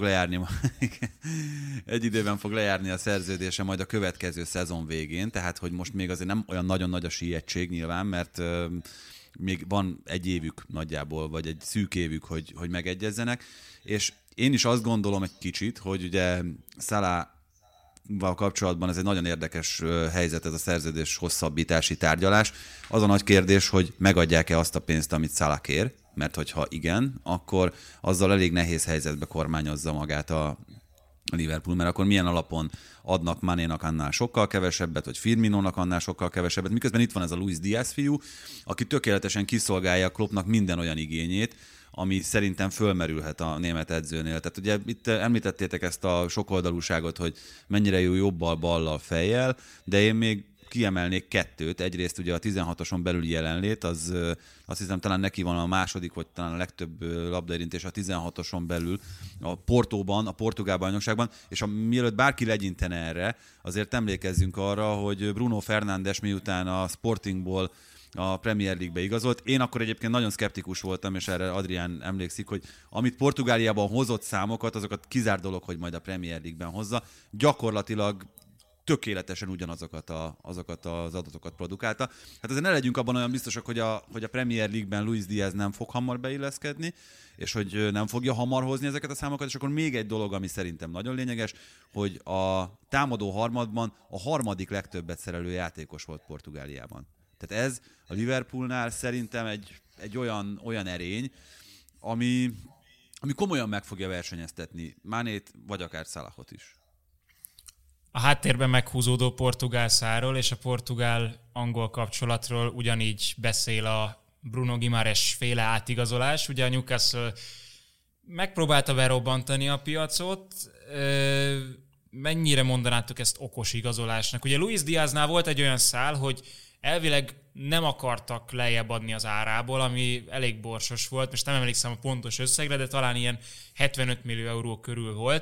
időben fog lejárni a szerződése majd a következő szezon végén, tehát hogy most még azért nem olyan nagyon nagy a sietség nyilván, mert még van egy évük nagyjából, vagy egy szűk évük, hogy megegyezzenek, és én is azt gondolom egy kicsit, hogy ugye Salahval kapcsolatban ez egy nagyon érdekes helyzet, ez a szerződés hosszabbítási tárgyalás. Az a nagy kérdés, hogy megadják-e azt a pénzt, amit Salah kér, mert hogyha igen, akkor azzal elég nehéz helyzetbe kormányozza magát a Liverpool, mert akkor milyen alapon adnak Manénak annál sokkal kevesebbet, vagy Firminónak annál sokkal kevesebbet, miközben itt van ez a Luis Diaz fiú, aki tökéletesen kiszolgálja Kloppnak minden olyan igényét, ami szerintem fölmerülhet a német edzőnél. Tehát ugye itt említettétek ezt a sokoldalúságot, hogy mennyire jó jobbal, ballal, fejjel, de én még kiemelnék 2. Egyrészt ugye a 16-oson belüli jelenlét, az azt hiszem talán neki van a második, vagy talán a legtöbb labdaérintés a 16-oson belül a Portóban, a portugál bajnokságban, és mielőtt bárki legyintene erre, azért emlékezzünk arra, hogy Bruno Fernandes miután a Sportingból a Premier League-be igazolt. Én akkor egyébként nagyon szkeptikus voltam, és erre Adrián emlékszik, hogy amit Portugáliában hozott számokat, azokat kizár dolog, hogy majd a Premier League-ben hozza. Gyakorlatilag tökéletesen ugyanazokat az adatokat produkálta. Hát azért ne legyünk abban olyan biztosak, hogy a Premier League-ben Luis Diaz nem fog hamar beilleszkedni, és hogy nem fogja hamar hozni ezeket a számokat, és akkor még egy dolog, ami szerintem nagyon lényeges, hogy a támadó harmadban a harmadik legtöbbet szerelő játékos volt Portugáliában. Tehát ez a Liverpoolnál szerintem egy olyan erény, ami komolyan meg fogja versenyeztetni Manét, vagy akár Salahot is. A háttérben meghúzódó portugál szárról és a portugál-angol kapcsolatról ugyanígy beszél a Bruno Guimaraes féle átigazolás. Ugye a Newcastle megpróbálta berobbantani a piacot. Mennyire mondanátok ezt okos igazolásnak? Ugye Luis Diaznál volt egy olyan szál, hogy elvileg nem akartak lejjebb adni az árából, ami elég borsos volt. Most nem emlékszem a pontos összegre, de talán ilyen 75 millió euró körül volt.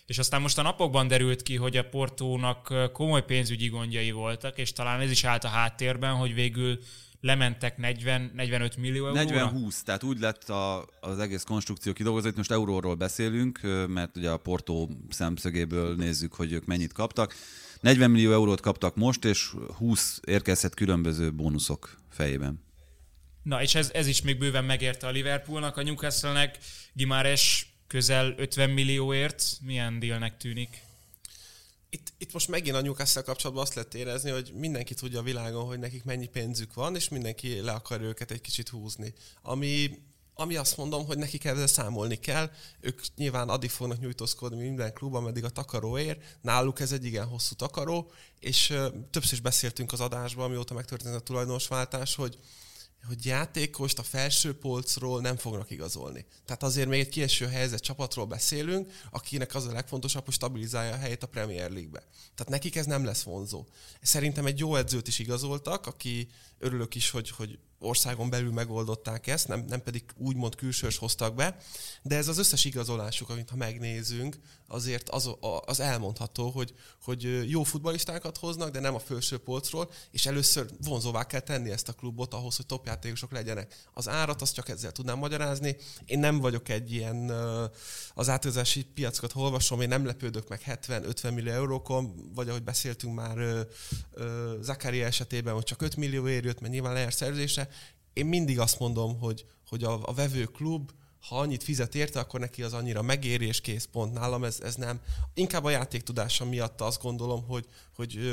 És aztán most a napokban derült ki, hogy a Portónak komoly pénzügyi gondjai voltak, és talán ez is állt a háttérben, hogy végül lementek 40-45 millió euróra. 40-20, tehát úgy lett az egész konstrukció kidolgozva, itt most euróról beszélünk, mert ugye a Portó szemszögéből nézzük, hogy ők mennyit kaptak. 40 millió eurót kaptak most, és 20 érkezhet különböző bónuszok fejében. Na, és ez is még bőven megérte a Liverpoolnak, a Newcastle-nek. Gimares közel 50 millióért. Milyen dealnek tűnik? Itt most megint a Newcastle kapcsolatban azt lehet érezni, hogy mindenki tudja a világon, hogy nekik mennyi pénzük van, és mindenki le akar őket egy kicsit húzni. Ami azt mondom, hogy nekik ezzel számolni kell. Ők nyilván addig fognak nyújtózkodni minden klub, ameddig a takaró ér. Náluk ez egy igen hosszú takaró, és többször is beszéltünk az adásban, amióta megtörtént a tulajdonosváltás, hogy játékost a felső polcról nem fognak igazolni. Tehát azért még egy kieső helyzet csapatról beszélünk, akinek az a legfontosabb, hogy stabilizálja a helyét a Premier League-be. Tehát nekik ez nem lesz vonzó. Szerintem egy jó edzőt is igazoltak, aki örülök is, hogy országon belül megoldották ezt, nem pedig úgymond külsős hoztak be, de ez az összes igazolásuk, amit ha megnézünk, azért az elmondható, hogy jó futballistákat hoznak, de nem a felső polcról, és először vonzóvá kell tenni ezt a klubot ahhoz, hogy topjátékosok legyenek. Az árat azt csak ezzel tudnám magyarázni. Én nem vagyok egy ilyen, az átigazolási piacokat olvasom, én nem lepődök meg 70-50 millió eurókon, vagy ahogy beszéltünk már Zakaria esetében, hogy csak 5 millió jött, mert nyilván lejár szerződésre. Én mindig azt mondom, hogy a vevő klub, ha annyit fizet érte, akkor neki az annyira megéri, és kész, pont. Nálam ez nem. Inkább a játéktudása miatt azt gondolom, hogy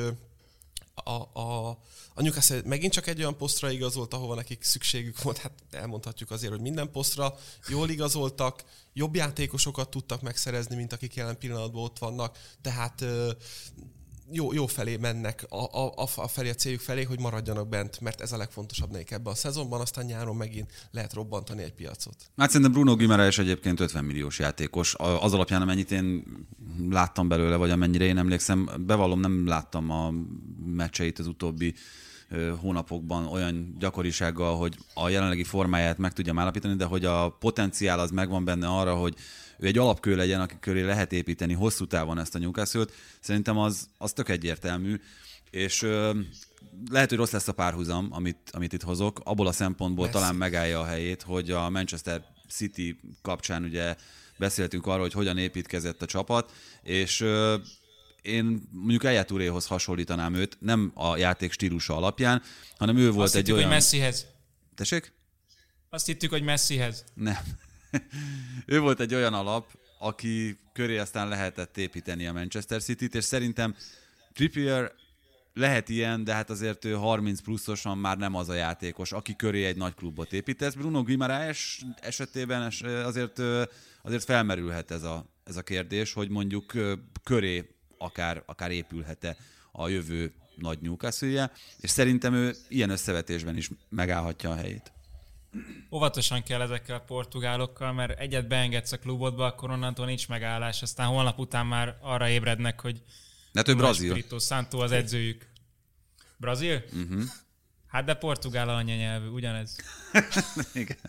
a Newcastle megint csak egy olyan posztra igazolt, ahova nekik szükségük volt, hát elmondhatjuk azért, hogy minden posztra jól igazoltak, jobb játékosokat tudtak megszerezni, mint akik jelen pillanatban ott vannak, tehát jó felé mennek, a felé a céljuk felé, hogy maradjanak bent, mert ez a legfontosabb nekik ebben a szezonban, aztán nyáron megint lehet robbantani egy piacot. Hát szerintem Bruno Guimaraes egyébként 50 milliós játékos. Az alapján, amennyit én láttam belőle, vagy amennyire én emlékszem, bevallom, nem láttam a meccseit az utóbbi hónapokban olyan gyakorisággal, hogy a jelenlegi formáját meg tudjam állapítani, de hogy a potenciál az megvan benne arra, hogy ő egy alapkő legyen, aki köré lehet építeni hosszú távon ezt a Newcastle-t. Szerintem az tök egyértelmű, és lehet, hogy rossz lesz a párhuzam, amit itt hozok, abból a szempontból talán megállja a helyét, hogy a Manchester City kapcsán ugye beszéltünk arról, hogy hogyan építkezett a csapat, és én mondjuk Yaya Touréhoz hasonlítanám őt, nem a játék stílusa alapján, hanem ő volt egy olyan... Hogy Messihez. Tessék? Azt hittük, hogy Messihez. Nem. Ő volt egy olyan alap, aki köré aztán lehetett építeni a Manchester Cityt, és szerintem Trippier lehet ilyen, de hát azért ő 30 pluszosan már nem az a játékos, aki köré egy nagy klubot építesz. Bruno Guimaraes esetében azért felmerülhet ez a kérdés, hogy mondjuk köré akár épülhet-e a jövő nagy Newcastle-je, és szerintem ő ilyen összevetésben is megállhatja a helyét. Óvatosan kell ezekkel a portugálokkal, mert egyet beengedsz a klubodba, akkor onnantól nincs megállás, aztán holnap után már arra ébrednek, hogy ő brazil. Espirito Santo az edzőjük. Brazil? Uh-huh. Hát de portugál anyanyelvű, ugyanez. Igen.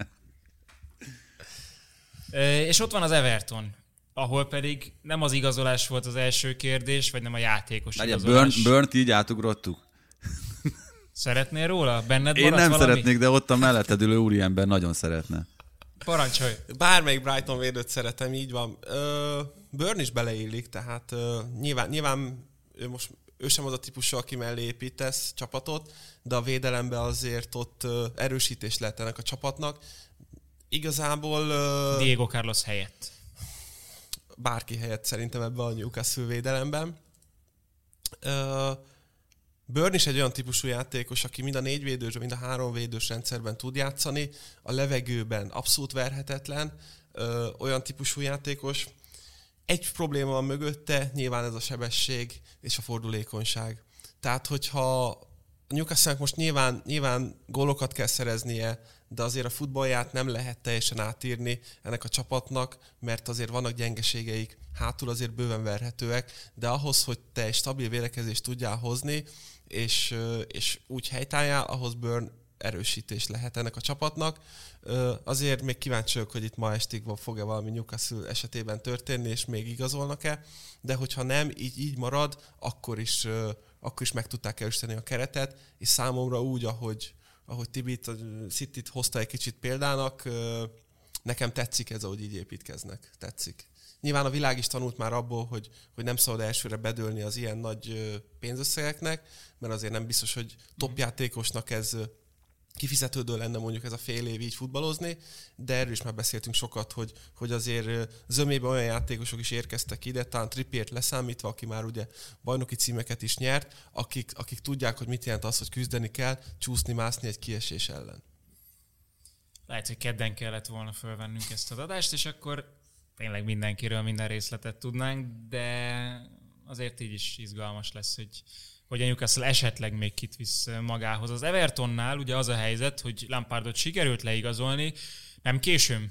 És ott van az Everton, ahol pedig nem az igazolás volt az első kérdés, vagy nem a játékos igazolás. Burnt így átugrottuk. Szeretnél róla? Benned Én nem valami? szeretnék, de ott a melletted ülő úriember nagyon szeretne. Parancsolj! Bármelyik Brighton védőt szeretem, így van. Burn is beleillik, tehát nyilván ő sem az a típusú, aki mellé építesz csapatot, de a védelemben azért ott erősítés lehet ennek a csapatnak. Igazából... Diego Carlos helyett. Bárki helyett szerintem ebben a Newcastle védelemben. Burn is egy olyan típusú játékos, aki mind a 4 védős, mind a 3 védős rendszerben tud játszani, a levegőben abszolút verhetetlen, olyan típusú játékos. Egy probléma van mögötte, nyilván ez a sebesség és a fordulékonyság. Tehát, hogyha a Newcastle-nek most nyilván gólokat kell szereznie, de azért a futballját nem lehet teljesen átírni ennek a csapatnak, mert azért vannak gyengeségeik, hátul azért bőven verhetőek, de ahhoz, hogy te egy stabil védekezést tudjál hozni, és úgy helytálljál, ahhoz Burn erősítés lehet ennek a csapatnak. Azért még kíváncsi vagyok, hogy itt ma estig fog-e valami Newcastle esetében történni, és még igazolnak-e, de hogyha nem, így marad, akkor is meg tudták erősíteni a keretet, és számomra úgy, ahogy Tibit, a Cityt hozta egy kicsit példának, nekem tetszik ez, ahogy így építkeznek. Tetszik. Nyilván a világ is tanult már abból, hogy nem szabad elsőre bedőlni az ilyen nagy pénzösszegeknek, mert azért nem biztos, hogy top játékosnak ez kifizetődő lenne mondjuk ez a fél év így futballozni, de erről is már beszéltünk sokat, hogy azért zömében olyan játékosok is érkeztek ide, talán Trippiert leszámítva, aki már ugye bajnoki címeket is nyert, akik tudják, hogy mit jelent az, hogy küzdeni kell, csúszni-mászni egy kiesés ellen. Lehet, hogy kedden kellett volna fölvennünk ezt az adást, és akkor tényleg mindenkiről minden részletet tudnánk, de azért így is izgalmas lesz, hogy a Newcastle esetleg még kit visz magához. Az Evertonnál ugye az a helyzet, hogy Lampardot sikerült leigazolni, nem későn?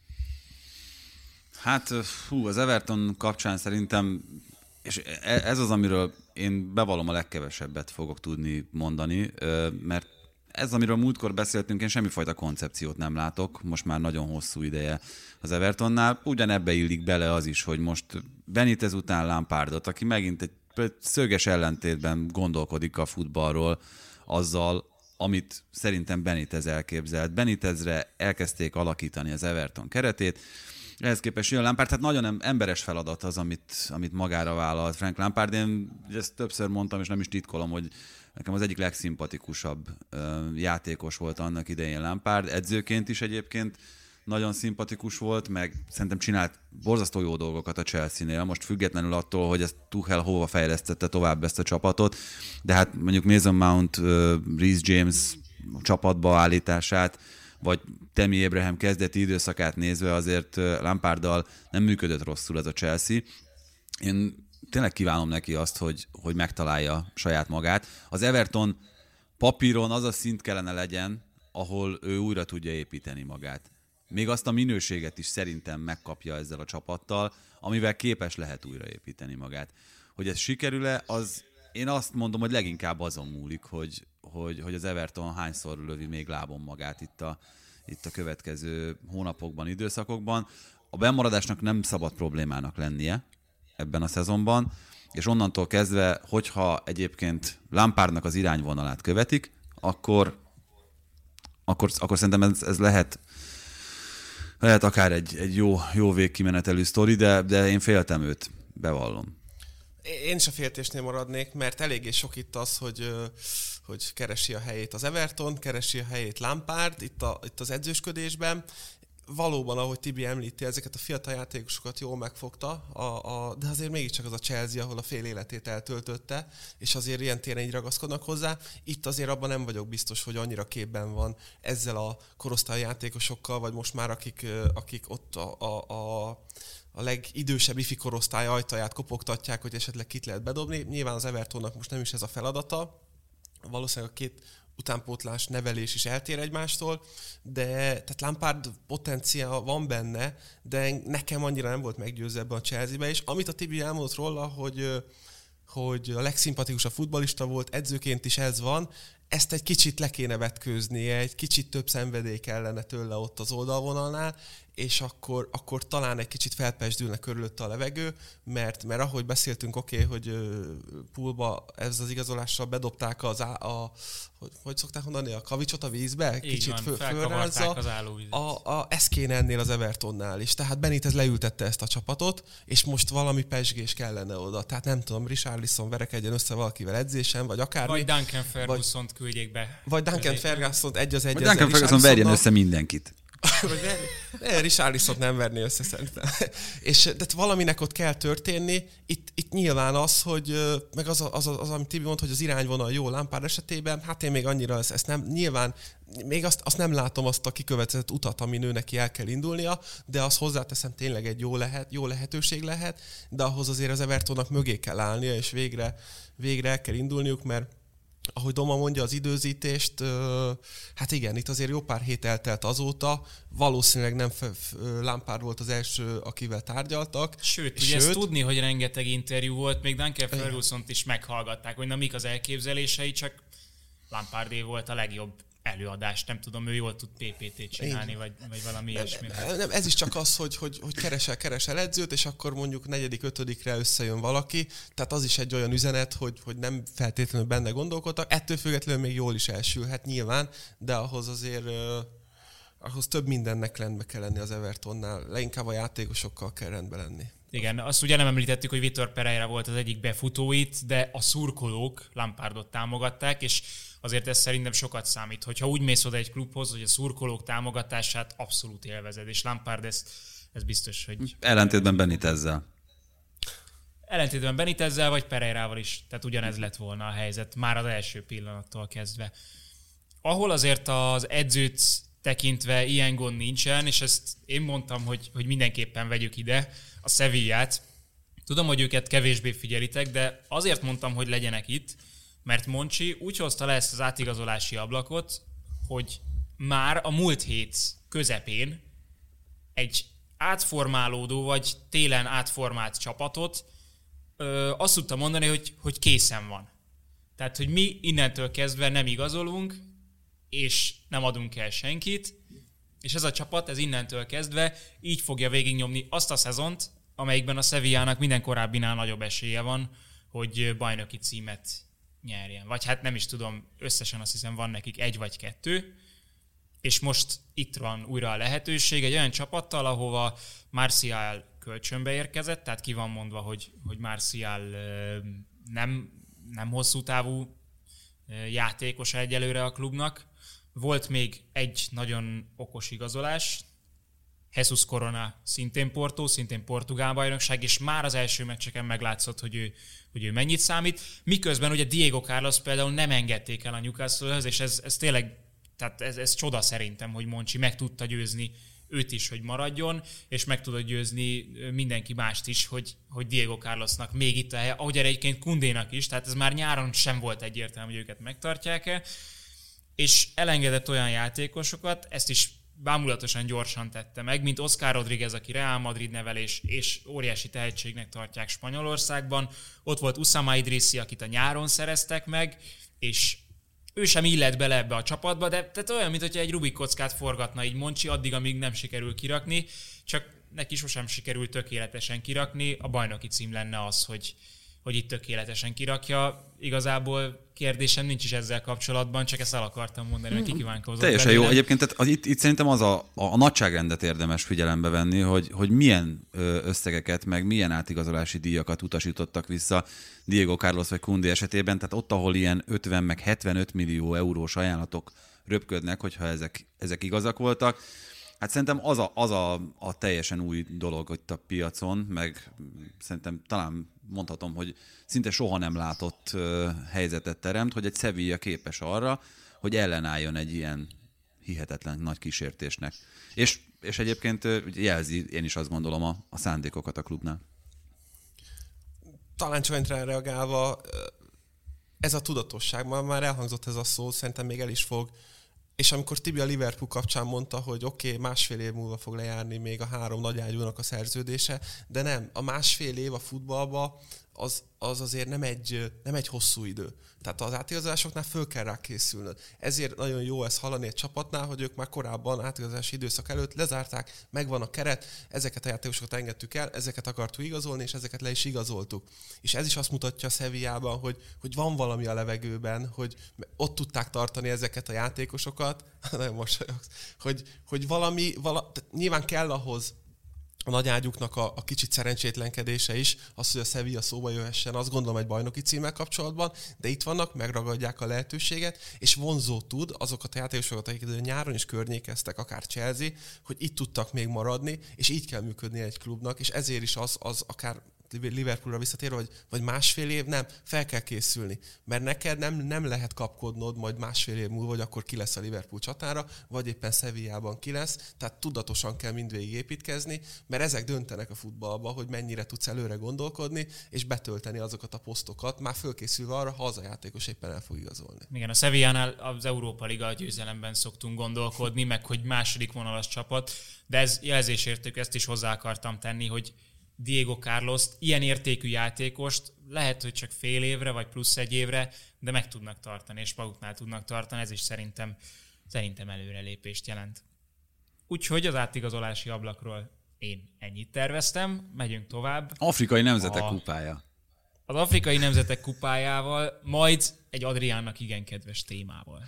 Hát az Everton kapcsán szerintem, és ez az, amiről én bevallom a legkevesebbet fogok tudni mondani, mert ez, amiről múltkor beszéltünk, én semmifajta koncepciót nem látok, most már nagyon hosszú ideje az Evertonnál. Ugyanebbe illik bele az is, hogy most Benitez után Lampardot, aki megint egy szöges ellentétben gondolkodik a futballról azzal, amit szerintem Benitez elképzelt. Benitezre elkezdték alakítani az Everton keretét, ehhez képest jön Lampard, hát nagyon emberes feladat az, amit magára vállalt Frank Lampard. Én ezt többször mondtam, és nem is titkolom, hogy nekem az egyik legszimpatikusabb játékos volt annak idején Lampard. Edzőként is egyébként nagyon szimpatikus volt, meg szerintem csinált borzasztó jó dolgokat a Chelsea-nél, most függetlenül attól, hogy ezt Tuchel hova fejlesztette tovább ezt a csapatot, de hát mondjuk Mason Mount, Reece James csapatba állítását, vagy Tammy Abraham kezdeti időszakát nézve azért Lamparddal nem működött rosszul ez a Chelsea. Én tényleg kívánom neki azt, hogy megtalálja saját magát. Az Everton papíron az a szint kellene legyen, ahol ő újra tudja építeni magát. Még azt a minőséget is szerintem megkapja ezzel a csapattal, amivel képes lehet újraépíteni magát. Hogy ez sikerül-e, az én azt mondom, hogy leginkább azon múlik, hogy az Everton hányszor lövi még lábon magát itt a következő hónapokban, időszakokban. A bennmaradásnak nem szabad problémának lennie ebben a szezonban, és onnantól kezdve, hogyha egyébként Lampardnak az irányvonalát követik, akkor szerintem ez lehet akár egy jó végkimenetelű sztori, de én féltem őt, bevallom. Én is a féltésnél maradnék, mert eléggé sok itt az, hogy keresi a helyét az Everton, keresi a helyét Lampard itt az edzősködésben. Valóban, ahogy Tibi említi, ezeket a fiatal játékosokat jól megfogta, de azért mégiscsak az a Chelsea, ahol a fél életét eltöltötte, és azért ilyen téren így ragaszkodnak hozzá. Itt azért abban nem vagyok biztos, hogy annyira képben van ezzel a korosztály játékosokkal, vagy most már akik ott a legidősebb ifi korosztály ajtaját kopogtatják, hogy esetleg kit lehet bedobni. Nyilván az Evertonnak most nem is ez a feladata. Valószínűleg a két utánpótlás, nevelés is eltér egymástól, de tehát Lampard potenciál van benne, de nekem annyira nem volt meggyőző ebben a Chelsea-ben is. Amit a Tibi elmondott róla, hogy a legszimpatikusabb futballista volt, edzőként is ez van, ezt egy kicsit le kéne vetkőznie, egy kicsit több szenvedély kellene tőle ott az oldalvonalnál, és akkor talán egy kicsit felpesdülne körülötte a levegő, mert ahogy beszéltünk, hogy Poolba ez az igazolással bedobták hogy szokták mondani, a kavicsot a vízbe? Kicsit felkavarták az állóvizet. Ez kéne ennél az Evertonnál is. Tehát Benitez leültette ezt a csapatot, és most valami pesgés kellene oda. Tehát nem tudom, Richarlison verekedjen össze valakivel edzésen, vagy akármi. Vagy Duncan Ferguson-t küldjék be. Vagy Duncan Ferguson-t egy az egy. Vagy Duncan Ferguson verjen össze mindenkit. Richarlisont nem verné össze szerintem. De valaminek ott kell történni. Itt nyilván az, hogy meg az amit Tibi mondta, hogy az irányvonal jó Lampard esetében, hát én még annyira ezt nem, nyilván még azt nem látom azt a kikövetett utat, amin ő neki el kell indulnia, de azt hozzáteszem tényleg egy jó lehetőség lehet, de ahhoz azért az Evertonnak mögé kell állnia, és végre el kell indulniuk, mert ahogy Doma mondja, az időzítést, hát igen, itt azért jó pár hét eltelt azóta, valószínűleg nem Lampard volt az első, akivel tárgyaltak. Sőt, ugye ezt tudni, hogy rengeteg interjú volt, még Duncan Fergusont is meghallgatták, hogy na mik az elképzelései, csak Lampardé volt a legjobb előadást, nem tudom, ő jól tud PPT-t csinálni, vagy valami ilyesmi. Nem, ez is csak az, hogy keresel edzőt, és akkor mondjuk 4.-5. összejön valaki, tehát az is egy olyan üzenet, hogy nem feltétlenül benne gondolkodtak, ettől függetlenül még jól is elsülhet nyilván, de ahhoz azért ahhoz több mindennek rendbe kell lenni az Evertonnál, leginkább a játékosokkal kell rendbe lenni. Igen, azt ugye nem említettük, hogy Vitor Pereira volt az egyik befutóit, de a szurkolók Lampardot támogatták, és azért ez szerintem sokat számít, hogyha úgy mész oda egy klubhoz, hogy a szurkolók támogatását abszolút élvezed, és Lampard ez biztos, hogy... Ellentétben Benitezzel. Ellentétben Benitezzel, vagy Pereirával is, tehát ugyanez lett volna a helyzet, már az első pillanattól kezdve. Ahol azért az edzőt tekintve ilyen gond nincsen, és ezt én mondtam, hogy mindenképpen vegyük ide, a Sevillát. Tudom, hogy őket kevésbé figyelitek, de azért mondtam, hogy legyenek itt, mert Monchi úgy hozta le ezt az átigazolási ablakot, hogy már a múlt hét közepén egy átformálódó, vagy télen átformált csapatot azt tudta mondani, hogy készen van. Tehát, hogy mi innentől kezdve nem igazolunk, és nem adunk el senkit, és ez a csapat, ez innentől kezdve így fogja végignyomni azt a szezont, amelyikben a Sevillának minden korábbinál nagyobb esélye van, hogy bajnoki címet nyerjen. Vagy hát nem is tudom, összesen azt hiszem van nekik 1 vagy 2, és most itt van újra a lehetőség egy olyan csapattal, ahova Martial kölcsönbe érkezett, tehát ki van mondva, hogy Martial nem hosszú távú játékosa egyelőre a klubnak. Volt még egy nagyon okos igazolás, Jesus Corona, szintén Porto, szintén portugál bajnokság, és már az első meccseken meglátszott, hogy ő mennyit számít. Miközben ugye Diego Carlos például nem engedték el a Newcastle-höz, és ez tényleg, tehát ez csoda szerintem, hogy Monchi meg tudta győzni őt is, hogy maradjon, és meg tudod győzni mindenki mást is, hogy Diego Carlosnak még itt a helye, ahogy egyébként Koundénak is, tehát ez már nyáron sem volt egyértelmű, hogy őket megtartják-e, és elengedett olyan játékosokat, ezt is bámulatosan gyorsan tette meg, mint Oscar Rodriguez, aki Real Madrid nevelés, és óriási tehetségnek tartják Spanyolországban. Ott volt Usama Idrissi, akit a nyáron szereztek meg, és ő sem illett bele ebbe a csapatba, de tehát olyan, mintha egy Rubik kockát forgatna így Monchi, addig, amíg nem sikerül kirakni, csak neki sosem sikerült tökéletesen kirakni. A bajnoki cím lenne az, hogy itt tökéletesen kirakja. Igazából kérdésem nincs is ezzel kapcsolatban, csak ezt el akartam mondani, hogy kikívánkozott. Teljesen jó. Egyébként tehát itt szerintem az a nagyságrendet érdemes figyelembe venni, hogy milyen összegeket, meg milyen átigazolási díjakat utasítottak vissza Diego Carlos vagy Koundé esetében. Tehát ott, ahol ilyen 50 meg 75 millió eurós ajánlatok röpködnek, hogyha ezek igazak voltak. Hát szerintem az a teljesen új dolog itt a piacon, meg szerintem talán mondhatom, hogy szinte soha nem látott helyzetet teremt, hogy egy Sevilla képes arra, hogy ellenálljon egy ilyen hihetetlen nagy kísértésnek. És egyébként jelzi, én is azt gondolom, a szándékokat a klubnál. Talán csak ennyire reagálva, ez a tudatosság, már elhangzott ez a szó, szerintem még el is fog. És amikor Tibi a Liverpool kapcsán mondta, hogy oké, másfél év múlva fog lejárni még a 3 nagyágyúnak a szerződése, de nem, a másfél év a futballba az azért nem egy hosszú idő. Tehát az átigazolásoknál föl kell rá készülnöd. Ezért nagyon jó ezt hallani egy csapatnál, hogy ők már korábban átigazolási időszak előtt lezárták, megvan a keret, ezeket a játékosokat engedtük el, ezeket akartuk igazolni, és ezeket le is igazoltuk. És ez is azt mutatja a Sevillában, hogy van valami a levegőben, hogy ott tudták tartani ezeket a játékosokat, nagyon mosolyogsz, hogy valami nyilván kell ahhoz a nagyágyuknak a kicsit szerencsétlenkedése is, az, hogy a Sevilla szóba jöhessen, azt gondolom egy bajnoki címmel kapcsolatban, de itt vannak, megragadják a lehetőséget, és vonzó tud azokat a játékosokat, akik nyáron is környékeztek, akár Chelsea, hogy itt tudtak még maradni, és így kell működni egy klubnak, és ezért is az akár Liverpoolra visszatérve, vagy másfél év, nem, fel kell készülni. Mert neked nem lehet kapkodnod majd másfél év múlva, hogy akkor ki lesz a Liverpool csatára, vagy éppen Sevillában ki lesz, tehát tudatosan kell mindvégig építkezni, mert ezek döntenek a futballba, hogy mennyire tudsz előre gondolkodni, és betölteni azokat a posztokat, már fölkészülve arra, ha az a játékos éppen el fog igazolni. Igen, a Sevillánál az Európa Liga győzelemben szoktunk gondolkodni, meg hogy második vonalas csapat, de ez jelzésérték, ezt is hozzá akartam tenni, hogy Diego Carlost, ilyen értékű játékost lehet, hogy csak fél évre, vagy plusz 1 évre, de meg tudnak tartani, és maguknál tudnak tartani, ez is szerintem szerintem előrelépést jelent. Úgyhogy az átigazolási ablakról én ennyit terveztem, megyünk tovább. Afrikai Nemzetek Kupája. Az Afrikai Nemzetek Kupájával, majd egy Adriánnak igen kedves témával.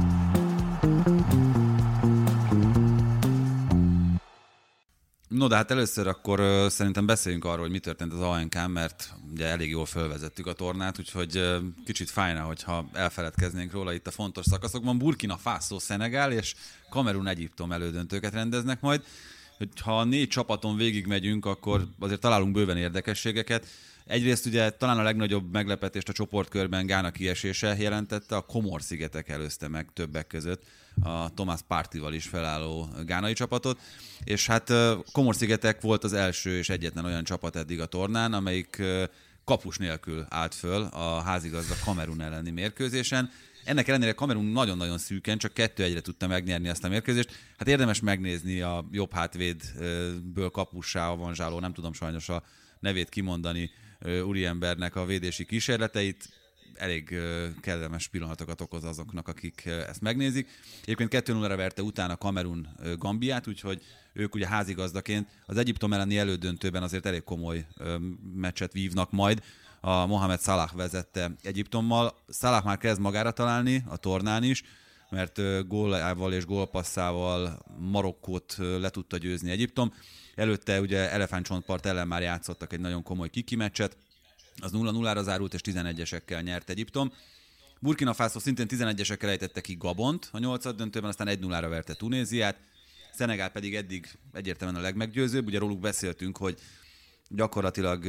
No, de hát először akkor szerintem beszéljünk arról, hogy mi történt az ANK-n, mert ugye elég jól felvezettük a tornát, úgyhogy kicsit fájna, hogyha elfeledkeznénk róla itt a fontos szakaszokban. Burkina Faso, Szenegál és Kamerun, Egyiptom elődöntőket rendeznek majd. Ha 4 csapaton végigmegyünk, akkor azért találunk bőven érdekességeket. Egyrészt ugye talán a legnagyobb meglepetést a csoportkörben Gána kiesése jelentette, a Comore-szigetek előzte meg többek között a Thomas Parteyval is felálló gánai csapatot, és hát Comore-szigetek volt az első és egyetlen olyan csapat eddig a tornán, amelyik kapus nélkül állt föl a házigazda Kamerun elleni mérkőzésen. Ennek ellenére Kamerun nagyon-nagyon szűken, csak 2-1-re tudta megnyerni azt a mérkőzést. Hát érdemes megnézni a jobb hátvédből kapussá avanzsáló, nem tudom sajnos a nevét kimondani, úriembernek a védési kísérleteit. Elég kellemes pillanatokat okoz azoknak, akik ezt megnézik. Egyébként 2-0-ra verte utána Kamerun Gambiát, úgyhogy ők ugye házigazdaként az Egyiptom elleni elődöntőben azért elég komoly meccset vívnak majd. A Mohamed Salah vezette Egyiptommal. Salah már kezd magára találni a tornán is, mert gólával és gólpasszával Marokkót le tudta győzni Egyiptom. Előtte ugye Elefántcsontpart ellen már játszottak egy nagyon komoly kiki meccset, az 0-0-ra zárult, és 11-esekkel nyert Egyiptom. Burkina Faso szintén 11-esekkel ejtette ki Gabont a 8. döntőben, aztán 1-0-ra verte Tunéziát. Szenegál pedig eddig egyértelműen a legmeggyőzőbb. Ugye róluk beszéltünk, hogy gyakorlatilag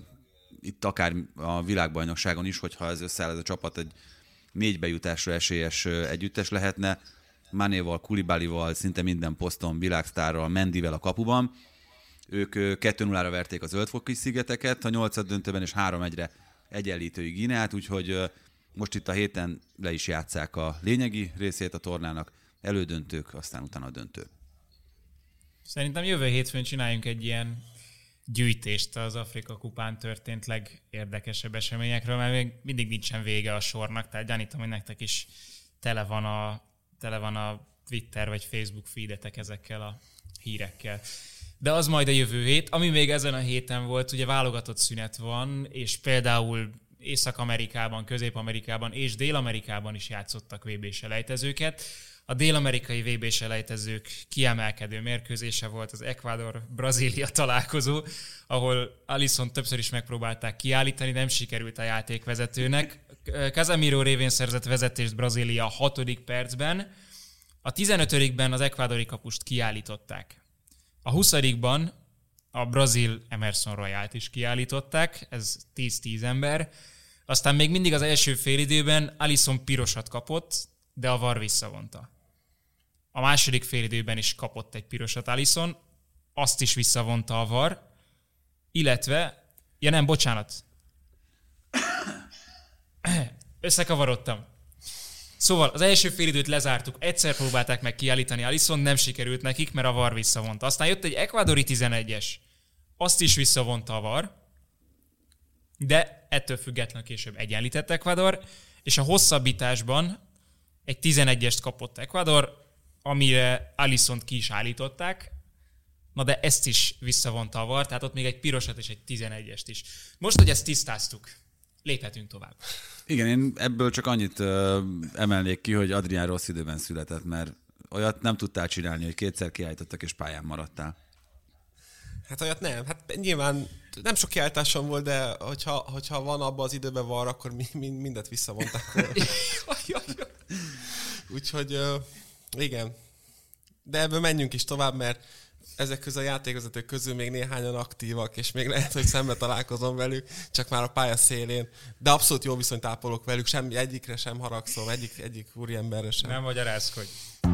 itt akár a világbajnokságon is, hogyha ez összeáll ez a csapat, egy 4 bejutásra esélyes együttes lehetne. Manéval, Koulibalyval, szinte minden poszton, világsztárral, Mendyvel a kapuban. Ők 2-0-ra verték a Zöld-foki-szigeteket a 8. döntőben, és 3-1-re egyenlítői Guineát, úgyhogy most itt a héten le is játsszák a lényegi részét a tornának, elődöntők, aztán utána a döntő. Szerintem jövő hétfőn csináljunk egy ilyen gyűjtést az Afrika kupán történt legérdekesebb eseményekről, mert még mindig nincsen vége a sornak, tehát gyanítom, hogy nektek is tele van a Twitter vagy Facebook feedetek ezekkel a hírekkel. De az majd a jövő hét. Ami még ezen a héten volt, ugye válogatott szünet van, és például Észak-Amerikában, Közép-Amerikában és Dél-Amerikában is játszottak VB-selejtezőket. A dél-amerikai VB-selejtezők kiemelkedő mérkőzése volt az Ecuador-Brazília találkozó, ahol Alisson többször is megpróbálták kiállítani, nem sikerült a játékvezetőnek. Casemiro révén szerzett vezetést Brazília a 6. percben, a 15-ben az ekvádori kapust kiállították. A 20-ban a brazil Emerson Royalt is kiállították, ez 10-10 ember. Aztán még mindig az első félidőben Alisson pirosat kapott, de a VAR visszavonta. A második félidőben is kapott egy pirosat Alisson, azt is visszavonta a VAR, illetve, összekavarodtam. Szóval az első félidőt lezártuk, egyszer próbálták meg kiállítani Alisson, nem sikerült nekik, mert a VAR visszavonta. Aztán jött egy ekvádori 11-es, azt is visszavonta a VAR, de ettől függetlenül később egyenlített Ecuador, és a hosszabbításban egy 11-est kapott Ecuador, amire Alissont ki is állították, na de ezt is visszavonta a VAR, tehát ott még egy pirosat és egy 11-est is. Most, hogy ezt tisztáztuk, léphetünk tovább. Igen, én ebből csak annyit emelnék ki, hogy Adrián rossz időben született, mert olyat nem tudtál csinálni, hogy 2-szer kiállítottak és pályán maradtál. Hát olyat nem. Hát nyilván nem sok kiállításom volt, de hogyha van abban az időben VAR, akkor mindet visszavonták volna. Úgyhogy igen. De ebből menjünk is tovább, mert ezek közül a játékvezetők közül még néhányan aktívak, és még lehet, hogy szembe találkozom velük, csak már a pálya szélén. De abszolút jó viszonyt ápolok velük, semmi egyikre sem haragszom, egyik úriemberre sem. Nem magyarázkodj.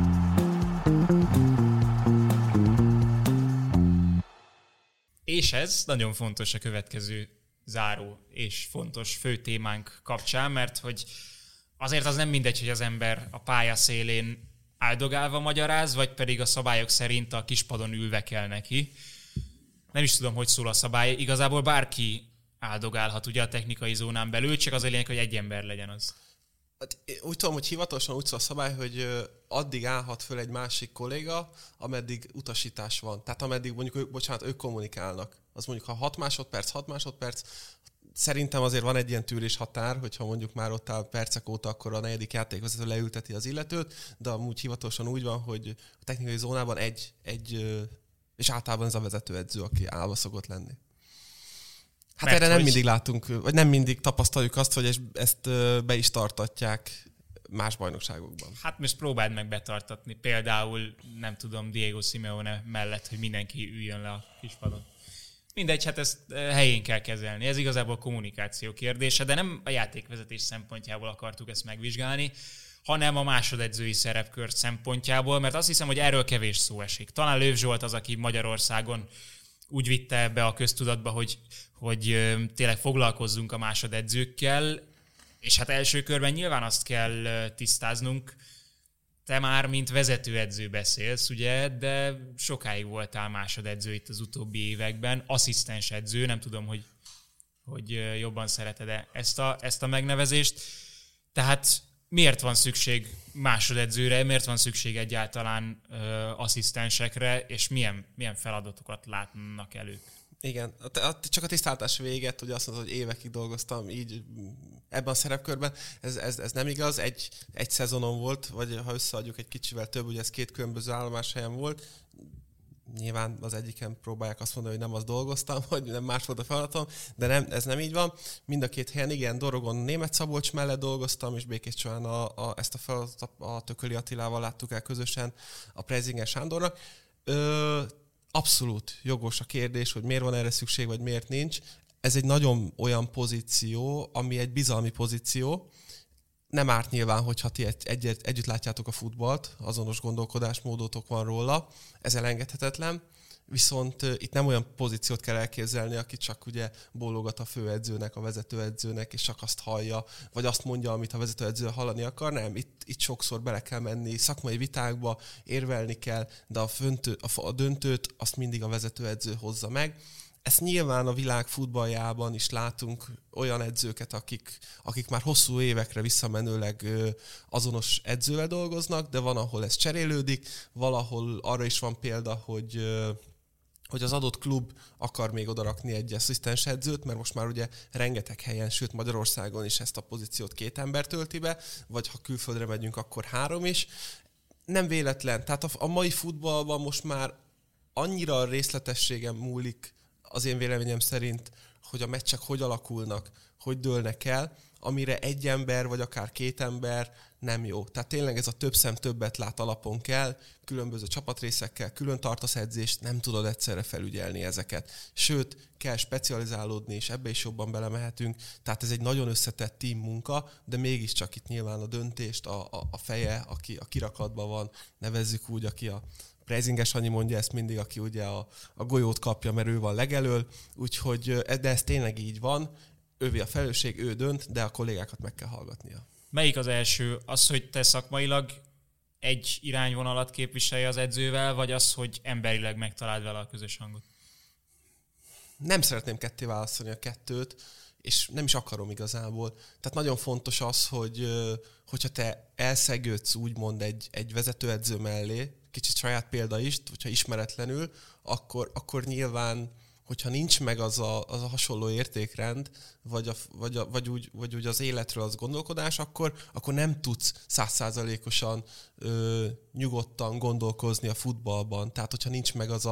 És ez nagyon fontos a következő záró és fontos fő témánk kapcsán, mert hogy azért az nem mindegy, hogy az ember a pálya szélén áldogálva magyaráz, vagy pedig a szabályok szerint a kispadon ülve kell neki. Nem is tudom, hogy szól a szabály. Igazából bárki áldogálhat ugye a technikai zónán belül, csak az a lényeg, hogy egy ember legyen az. Úgy tudom, hogy hivatalosan úgy szól a szabály, hogy addig állhat föl egy másik kolléga, ameddig utasítás van. Tehát ameddig mondjuk, ők kommunikálnak. Az mondjuk, ha 6 másodperc, szerintem azért van egy ilyen tűrés határ, hogyha mondjuk már ott áll percek óta, akkor a negyedik játékvezető leülteti az illetőt, de amúgy hivatalosan úgy van, hogy a technikai zónában és általában ez a vezetőedző, aki állva szokott lenni. Hát erre nem mindig látunk, vagy nem mindig tapasztaljuk azt, hogy ezt be is tartatják más bajnokságokban. Hát most próbáld meg betartatni. Például, nem tudom, Diego Simeone mellett, hogy mindenki üljön le a kispadon. Mindegy, hát ezt helyén kell kezelni. Ez igazából kommunikáció kérdése, de nem a játékvezetés szempontjából akartuk ezt megvizsgálni, hanem a másodedzői szerepkör szempontjából, mert azt hiszem, hogy erről kevés szó esik. Talán Löw Zsolt az, aki Magyarországon úgy vitte be a köztudatba, hogy tényleg foglalkozzunk a másodedzőkkel, és hát első körben nyilván azt kell tisztáznunk, te már mint vezetőedző beszélsz, ugye, de sokáig voltál másodedző itt az utóbbi években, asszisztens edző, nem tudom, hogy jobban szereted-e ezt a megnevezést. Tehát miért van szükség másodedzőre, miért van szükség egyáltalán asszisztensekre, és milyen feladatokat látnak elő? Igen, csak a tisztáltás véget, ugye azt mondod, hogy évekig dolgoztam így ebben a szerepkörben. Ez nem igaz, egy szezonon volt, vagy ha összeadjuk egy kicsivel több, ugye ez 2 különböző állomáshelyen volt. Nyilván az egyiken próbálják azt mondani, hogy nem azt dolgoztam, hogy nem más volt a feladatom, de nem, ez nem így van. Mind a 2 helyen, igen, Dorogon Németh Szabolcs mellett dolgoztam, és Békéscsőn ezt a feladatot a Tököli Attilával láttuk el közösen a Preisinger Sándornak. Abszolút jogos a kérdés, hogy miért van erre szükség, vagy miért nincs. Ez egy nagyon olyan pozíció, ami egy bizalmi pozíció. Nem árt nyilván, hogyha ti együtt látjátok a futballt, azonos gondolkodásmódotok van róla, ez elengedhetetlen. Viszont itt nem olyan pozíciót kell elképzelni, aki csak ugye bólogat a főedzőnek, a vezetőedzőnek, és csak azt hallja, vagy azt mondja, amit a vezetőedző hallani akar. Nem, itt sokszor bele kell menni szakmai vitákba, érvelni kell, de a döntőt azt mindig a vezetőedző hozza meg. Ezt nyilván a világ futballjában is látunk olyan edzőket, akik már hosszú évekre visszamenőleg azonos edzővel dolgoznak, de van, ahol ez cserélődik, valahol arra is van példa, hogy az adott klub akar még odarakni egy asszisztens edzőt, mert most már ugye rengeteg helyen, sőt Magyarországon is ezt a pozíciót 2 ember tölti be, vagy ha külföldre megyünk, akkor 3 is. Nem véletlen. Tehát a mai futballban most már annyira részletességen múlik az én véleményem szerint, hogy a meccsek hogy alakulnak, hogy dőlnek el, amire egy ember, vagy akár 2 ember nem jó. Tehát tényleg ez a több szem többet lát alapon kell, különböző csapatrészekkel, külön tartasz edzést, nem tudod egyszerre felügyelni ezeket. Sőt, kell specializálódni, és ebbe is jobban belemehetünk. Tehát ez egy nagyon összetett team munka, de mégiscsak itt nyilván a döntést, a feje, aki a kirakatban van, nevezzük úgy, aki a Preisinger Sanyi mondja ezt mindig, aki ugye a golyót kapja, mert ő van legelől, úgyhogy de ez tényleg így van, ővé a felelősség, ő dönt, de a kollégákat meg kell hallgatnia. Melyik az első? Az, hogy te szakmailag egy irányvonalat képviselj az edzővel, vagy az, hogy emberileg megtaláld vele a közös hangot? Nem szeretném ketté választani a kettőt, és nem is akarom igazából. Tehát nagyon fontos az, hogyha te elszegődsz úgymond egy vezetőedző mellé, kicsit saját példa is, hogyha ismeretlenül, akkor nyilván, hogyha nincs meg az a hasonló értékrend, vagy úgy az életről az gondolkodás, akkor nem tudsz 100%-osan nyugodtan gondolkozni a futballban. Tehát, hogyha nincs meg az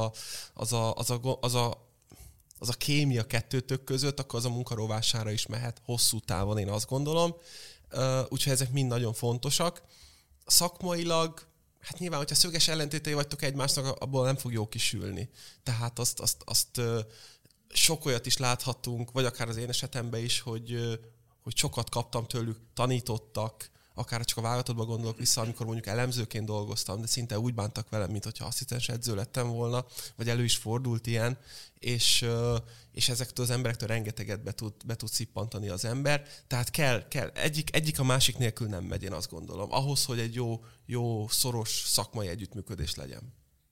a kémia kettőtök között, akkor az a munka rovására is mehet hosszú távon, én azt gondolom. Úgyhogy ezek mind nagyon fontosak. Szakmailag, hát nyilván, hogyha szöges ellentétei vagytok egymásnak, abból nem fog jó kisülni. Tehát azt sok olyat is láthatunk, vagy akár az én esetemben is, hogy sokat kaptam tőlük, tanítottak, akár csak a válogatotban gondolok vissza, amikor mondjuk elemzőként dolgoztam, de szinte úgy bántak velem, mint hogyha asszisztens edző lettem volna, vagy elő is fordult ilyen, és ezektől az emberektől rengeteget be tud szippantani az ember. Tehát kell egyik a másik nélkül nem megy, én azt gondolom. Ahhoz, hogy egy jó szoros szakmai együttműködés legyen.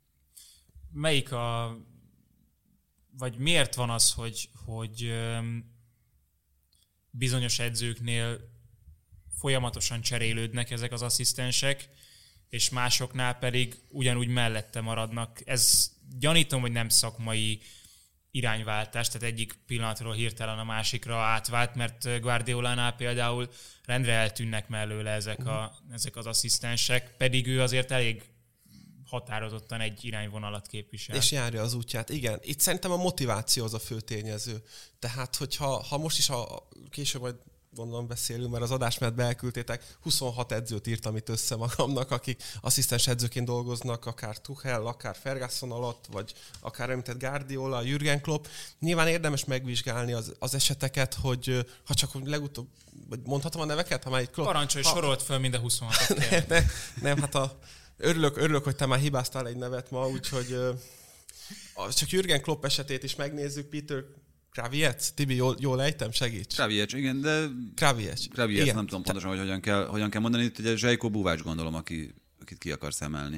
Vagy miért van az, hogy bizonyos edzőknél folyamatosan cserélődnek ezek az asszisztensek, és másoknál pedig ugyanúgy mellette maradnak. Ez gyanítom, hogy nem szakmai irányváltás, tehát egyik pillanatról hirtelen a másikra átvált, mert Guardiolánál például rendre eltűnnek mellőle ezek az asszisztensek, pedig ő azért elég határozottan egy irányvonalat képvisel. És járja az útját. Igen, itt szerintem a motiváció az a fő tényező. Tehát, hogyha most is később majd gondolom beszélünk, mert az adás mellett belküldtétek, 26 edzőt írtam itt össze magamnak, akik asszisztens edzőként dolgoznak, akár Tuchel, akár Ferguson alatt, vagy akár említett Guardiola, Jürgen Klopp. Nyilván érdemes megvizsgálni az eseteket, hogy ha csak legutóbb, vagy mondhatom a neveket, ha már itt Klopp... Parancsolj, sorolt föl mind a 26-ot. Nem, hát örülök, hogy te már hibáztál egy nevet ma, úgyhogy csak Jürgen Klopp esetét is megnézzük, Peter Krawiec? Tibi, jól ejtem? Segíts. Krawiec, igen, de... Krawiec, nem tudom pontosan, hogy hogyan kell mondani. Itt ugye Željko Buvács gondolom, akit ki akarsz emelni.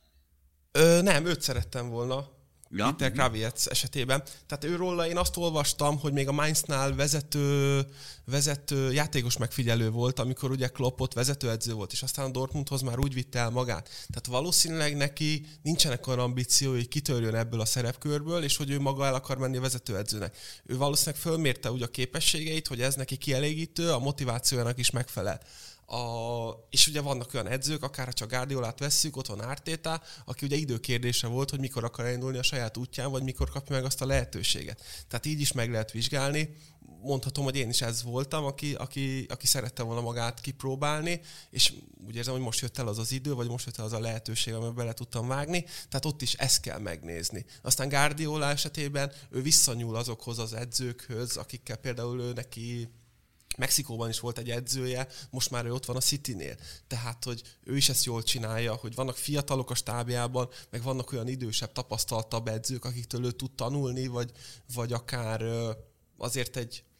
Nem, őt szerettem volna. Ja? Peter Krawiec esetében. Tehát őróla én azt olvastam, hogy még a Mainznál vezető játékos megfigyelő volt, amikor ugye Klopp ott vezetőedző volt, és aztán a Dortmundhoz már úgy vitte el magát. Tehát valószínűleg neki nincsenek olyan ambíciói, hogy kitörjön ebből a szerepkörből, és hogy ő maga el akar menni a vezetőedzőnek. Ő valószínűleg fölmérte úgy a képességeit, hogy ez neki kielégítő, a motivációjának is megfelel. És ugye vannak olyan edzők, akár ha csak Guardiolát vesszük, ott van Arteta, aki ugye időkérdése volt, hogy mikor akar elindulni a saját útján, vagy mikor kapja meg azt a lehetőséget. Tehát így is meg lehet vizsgálni. Mondhatom, hogy én is ez voltam, aki szerette volna magát kipróbálni, és úgy érzem, hogy most jött el az idő, vagy most jött el az a lehetőség, amiben bele tudtam vágni, tehát ott is ezt kell megnézni. Aztán Guardiola esetében ő visszanyúl azokhoz az edzőkhöz, akikkel például ő neki Mexikóban is volt egy edzője, most már ő ott van a Citynél. Tehát, hogy ő is ezt jól csinálja, hogy vannak fiatalok a stábjában, meg vannak olyan idősebb, tapasztaltabb edzők, akiktől ő tud tanulni, vagy akár azért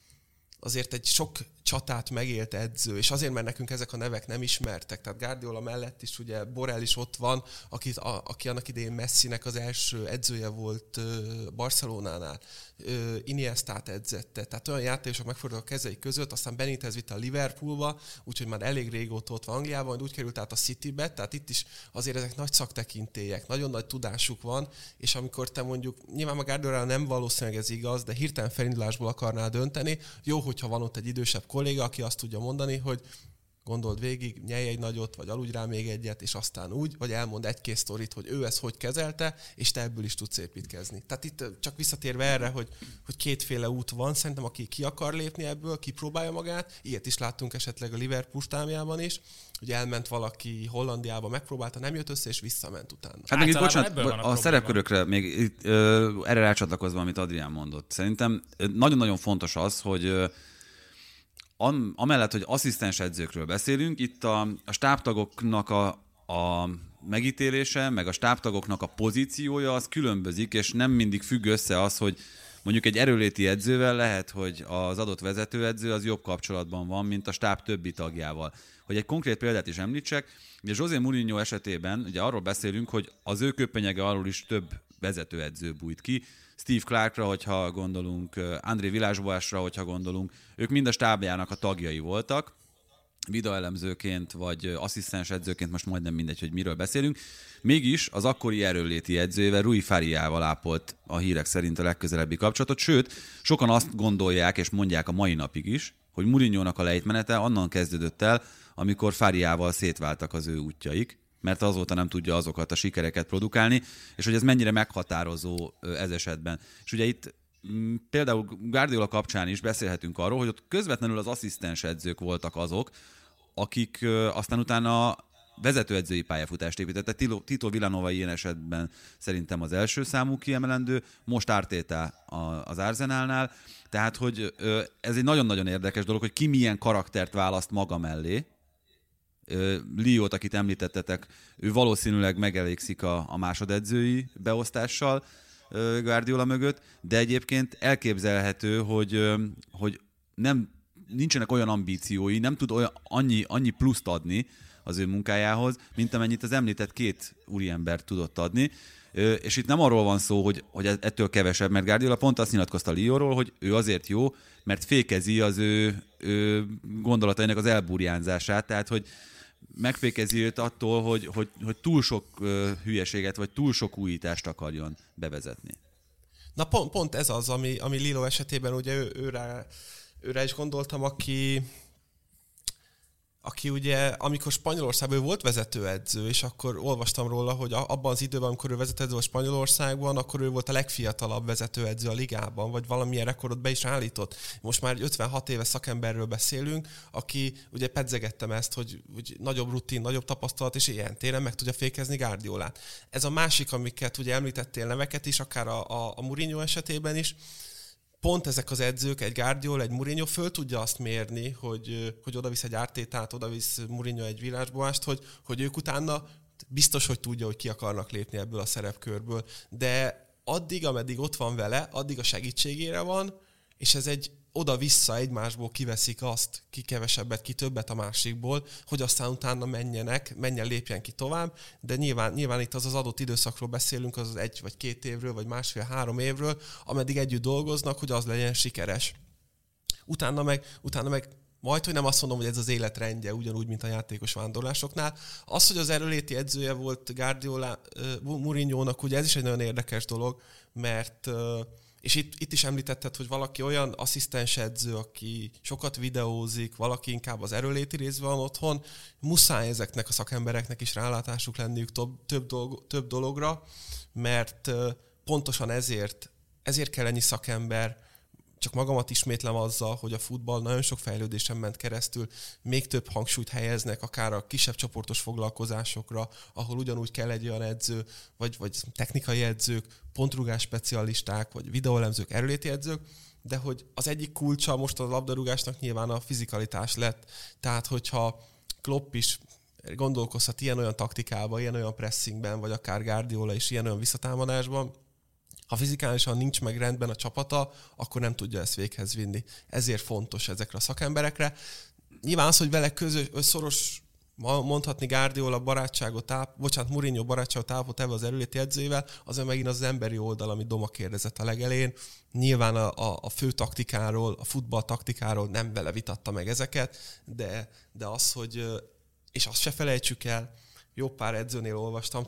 egy sok csatát megélt edző, és azért, mert nekünk ezek a nevek nem ismertek. Tehát Guardiola mellett is ugye Borrell is ott van, aki annak idején Messinek az első edzője volt Barcelonánál. Iniestát edzette. Tehát olyan játékosok megfordultak a kezei között, aztán Benitez vitte a Liverpoolba, úgyhogy már elég régóta ott van Angliában, majd úgy került át a Citybe, tehát itt is azért ezek nagy szaktekintélyek, nagyon nagy tudásuk van, és amikor te mondjuk, nyilván a Guardiola nem valószínűleg ez igaz, de hirtelen felindulásból akarnál dönteni, jó, hogyha van ott egy idősebb kolléga, aki azt tudja mondani, hogy gondold végig, nyelj egy nagyot, vagy aludj rá még egyet, és aztán úgy, vagy elmond egy-két sztorit, hogy ő ezt hogy kezelte, és te ebből is tudsz építkezni. Tehát itt csak visszatérve erre, hogy kétféle út van, szerintem aki ki akar lépni ebből, kipróbálja magát, ilyet is láttunk esetleg a Liverpool stábjában is, hogy elment valaki Hollandiába, megpróbálta, nem jött össze, és visszament utána. Hát még itt, bocsánat, a szerepkörökre még erre rácsatlakozva, amit Adrián mondott. Szerintem nagyon-nagyon fontos az, hogy amellett, hogy asszisztens edzőkről beszélünk, itt a stábtagoknak a megítélése, meg a stábtagoknak a pozíciója az különbözik, és nem mindig függ össze az, hogy mondjuk egy erőléti edzővel lehet, hogy az adott vezetőedző az jobb kapcsolatban van, mint a stáb többi tagjával. Hogy egy konkrét példát is említsek, ugye José Mourinho esetében ugye arról beszélünk, hogy az ő köpenyege alól is több vezetőedző bújt ki. Steve Clarkra, hogyha gondolunk, André Villas-Boasra, hogyha gondolunk, ők mind a stábjának a tagjai voltak, videóelemzőként vagy asszisztens edzőként, most majdnem mindegy, hogy miről beszélünk. Mégis az akkori erőléti edzőjével, Rui Fariával ápolt a hírek szerint a legközelebbi kapcsolatot, sőt, sokan azt gondolják és mondják a mai napig is, hogy Mourinhónak a lejtmenete onnan kezdődött el, amikor Fariával szétváltak az ő útjaik, mert azóta nem tudja azokat a sikereket produkálni, és hogy ez mennyire meghatározó ez esetben. És ugye itt például Guardiola kapcsán is beszélhetünk arról, hogy ott közvetlenül az asszisztens edzők voltak azok, akik aztán utána vezetőedzői pályafutást építette. Tito Vilanova ilyen esetben szerintem az első számú kiemelendő, most Arteta az Arsenalnál, tehát hogy ez egy nagyon-nagyon érdekes dolog, hogy ki milyen karaktert választ maga mellé. Liót, akit említettetek, ő valószínűleg megelégszik a másodedzői beosztással Guardiola mögött, de egyébként elképzelhető, hogy nincsenek olyan ambíciói, nem tud annyi pluszt adni az ő munkájához, mint amennyit az említett két úriember tudott adni. És itt nem arról van szó, hogy ettől kevesebb, mert Guardiola pont azt nyilatkozta Lyonról, hogy ő azért jó, mert fékezi az ő gondolatainak az elburjánzását, tehát hogy megfékezi őt attól, hogy túl sok hülyeséget, vagy túl sok újítást akarjon bevezetni. Na pont ez az, ami Lilo esetében ugye őre is gondoltam, aki ugye, amikor Spanyolországban volt vezetőedző, és akkor olvastam róla, hogy abban az időben, amikor ő vezetőedző volt Spanyolországban, akkor ő volt a legfiatalabb vezetőedző a ligában, vagy valamilyen rekordot be is állított. Most már 56 éves szakemberről beszélünk, aki ugye pedzegettem ezt, hogy nagyobb rutin, nagyobb tapasztalat, és ilyen téren meg tudja fékezni Guardiolát. Ez a másik, amiket ugye említettél neveket is, akár a Mourinho esetében is, pont ezek az edzők, egy Guardiola, egy Mourinho föl tudja azt mérni, hogy odavisz egy Artétát, odavisz Mourinho egy Villas-Boast, hogy ők utána biztos, hogy tudja, hogy ki akarnak lépni ebből a szerepkörből. De addig, ameddig ott van vele, addig a segítségére van, és ez egy oda-vissza egymásból kiveszik azt, ki kevesebbet, ki többet a másikból, hogy aztán utána menjen, lépjen ki tovább, de nyilván itt az adott időszakról beszélünk, az 1 vagy 2 évről, vagy 1,5-3 évről, ameddig együtt dolgoznak, hogy az legyen sikeres. Utána meg majd, hogy nem azt mondom, hogy ez az életrendje, ugyanúgy, mint a játékos vándorlásoknál. Az, hogy az erőléti edzője volt Guardiola, Mourinho-nak, ugye ez is egy nagyon érdekes dolog, mert és itt is említetted, hogy valaki olyan asszisztens edző, aki sokat videózik, valaki inkább az részben van otthon, muszáj ezeknek a szakembereknek is rálátásuk lenniük több dologra, mert pontosan ezért kell ennyi szakember. Csak magamat ismétlem azzal, hogy a futball nagyon sok fejlődésen ment keresztül, még több hangsúlyt helyeznek akár a kisebb csoportos foglalkozásokra, ahol ugyanúgy kell egy olyan edző, vagy technikai edzők, pontrugás specialisták, vagy videóelemzők, erőléti edzők, de hogy az egyik kulcsa most a labdarúgásnak nyilván a fizikalitás lett. Tehát, hogyha Klopp is gondolkozhat ilyen-olyan taktikában, ilyen-olyan pressingben, vagy akár Guardiola is ilyen-olyan visszatámadásban, ha fizikálisan nincs meg rendben a csapata, akkor nem tudja ezt véghez vinni. Ezért fontos ezekre a szakemberekre. Nyilván az, hogy vele szoros, mondhatni Guardiola Mourinho barátságot állapot ebbe az erőléti edzőjével, azért megint az emberi oldal, amit Doma kérdezett a legelején. Nyilván a fő taktikáról, a futball taktikáról nem vele vitatta meg ezeket, de az, hogy, és azt se felejtsük el, jó pár edzőnél olvastam,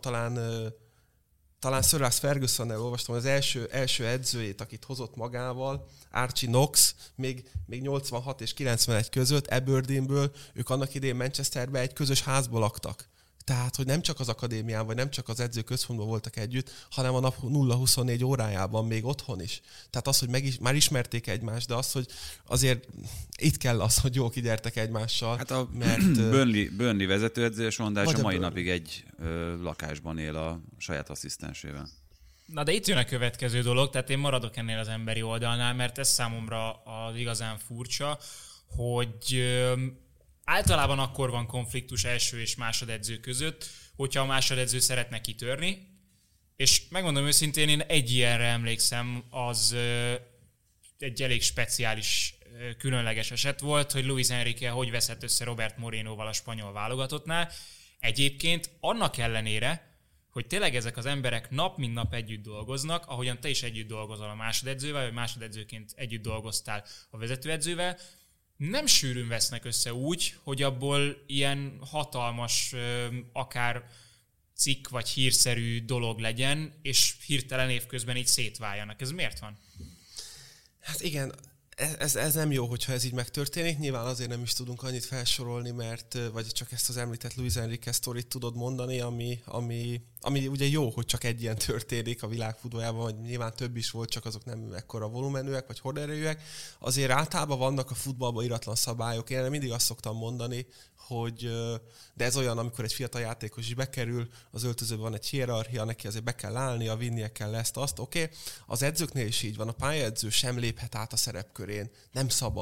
talán Sir Alex Fergusonnel olvastam, az első edzőjét, akit hozott magával, Archie Knox, még 86 és 91 között Aberdeenből, ők annak idején Manchesterben egy közös házból laktak. Tehát, hogy nem csak az akadémián, vagy nem csak az edzőközpontban voltak együtt, hanem a nap 0-24 órájában még otthon is. Tehát az, hogy már ismerték egymást, de az, hogy azért itt kell az, hogy jól kigyertek egymással. Hát a mert Burnley vezetőedző, és Rondás a mai napig egy lakásban él a saját asszisztensével. Na de itt jön a következő dolog, tehát én maradok ennél az emberi oldalnál, mert ez számomra az igazán furcsa, hogy általában akkor van konfliktus első és másodedző között, hogyha a másodedző szeretne kitörni, és megmondom őszintén, én egy ilyenre emlékszem, az egy elég speciális, különleges eset volt, hogy Luis Enrique hogy veszett össze Robert Morenoval a spanyol válogatottnál. Egyébként annak ellenére, hogy tényleg ezek az emberek nap mint nap együtt dolgoznak, ahogyan te is együtt dolgozol a másodedzővel, vagy másodedzőként együtt dolgoztál a vezetőedzővel, nem sűrűn vesznek össze úgy, hogy abból ilyen hatalmas, akár cikk vagy hírszerű dolog legyen, és hirtelen évközben így szétváljanak. Ez miért van? Hát igen, ez nem jó, hogyha ez így megtörténik. Nyilván azért nem is tudunk annyit felsorolni, mert vagy csak ezt az említett Luis Enrique sztorit tudod mondani, ami ugye jó, hogy csak egy ilyen történik a világ futballjában, vagy nyilván több is volt, csak azok nem ekkora volumenűek, vagy horderejűek. Azért általában vannak a futballban iratlan szabályok. Én mindig azt szoktam mondani, hogy de ez olyan, amikor egy fiatal játékos is bekerül, az öltözőben van egy hierarchia, neki azért be kell állnia, vinnie kell ezt-azt, oké. Az edzőknél is így van, a pályaedző sem léphet át a szerepkörén, nem szabad.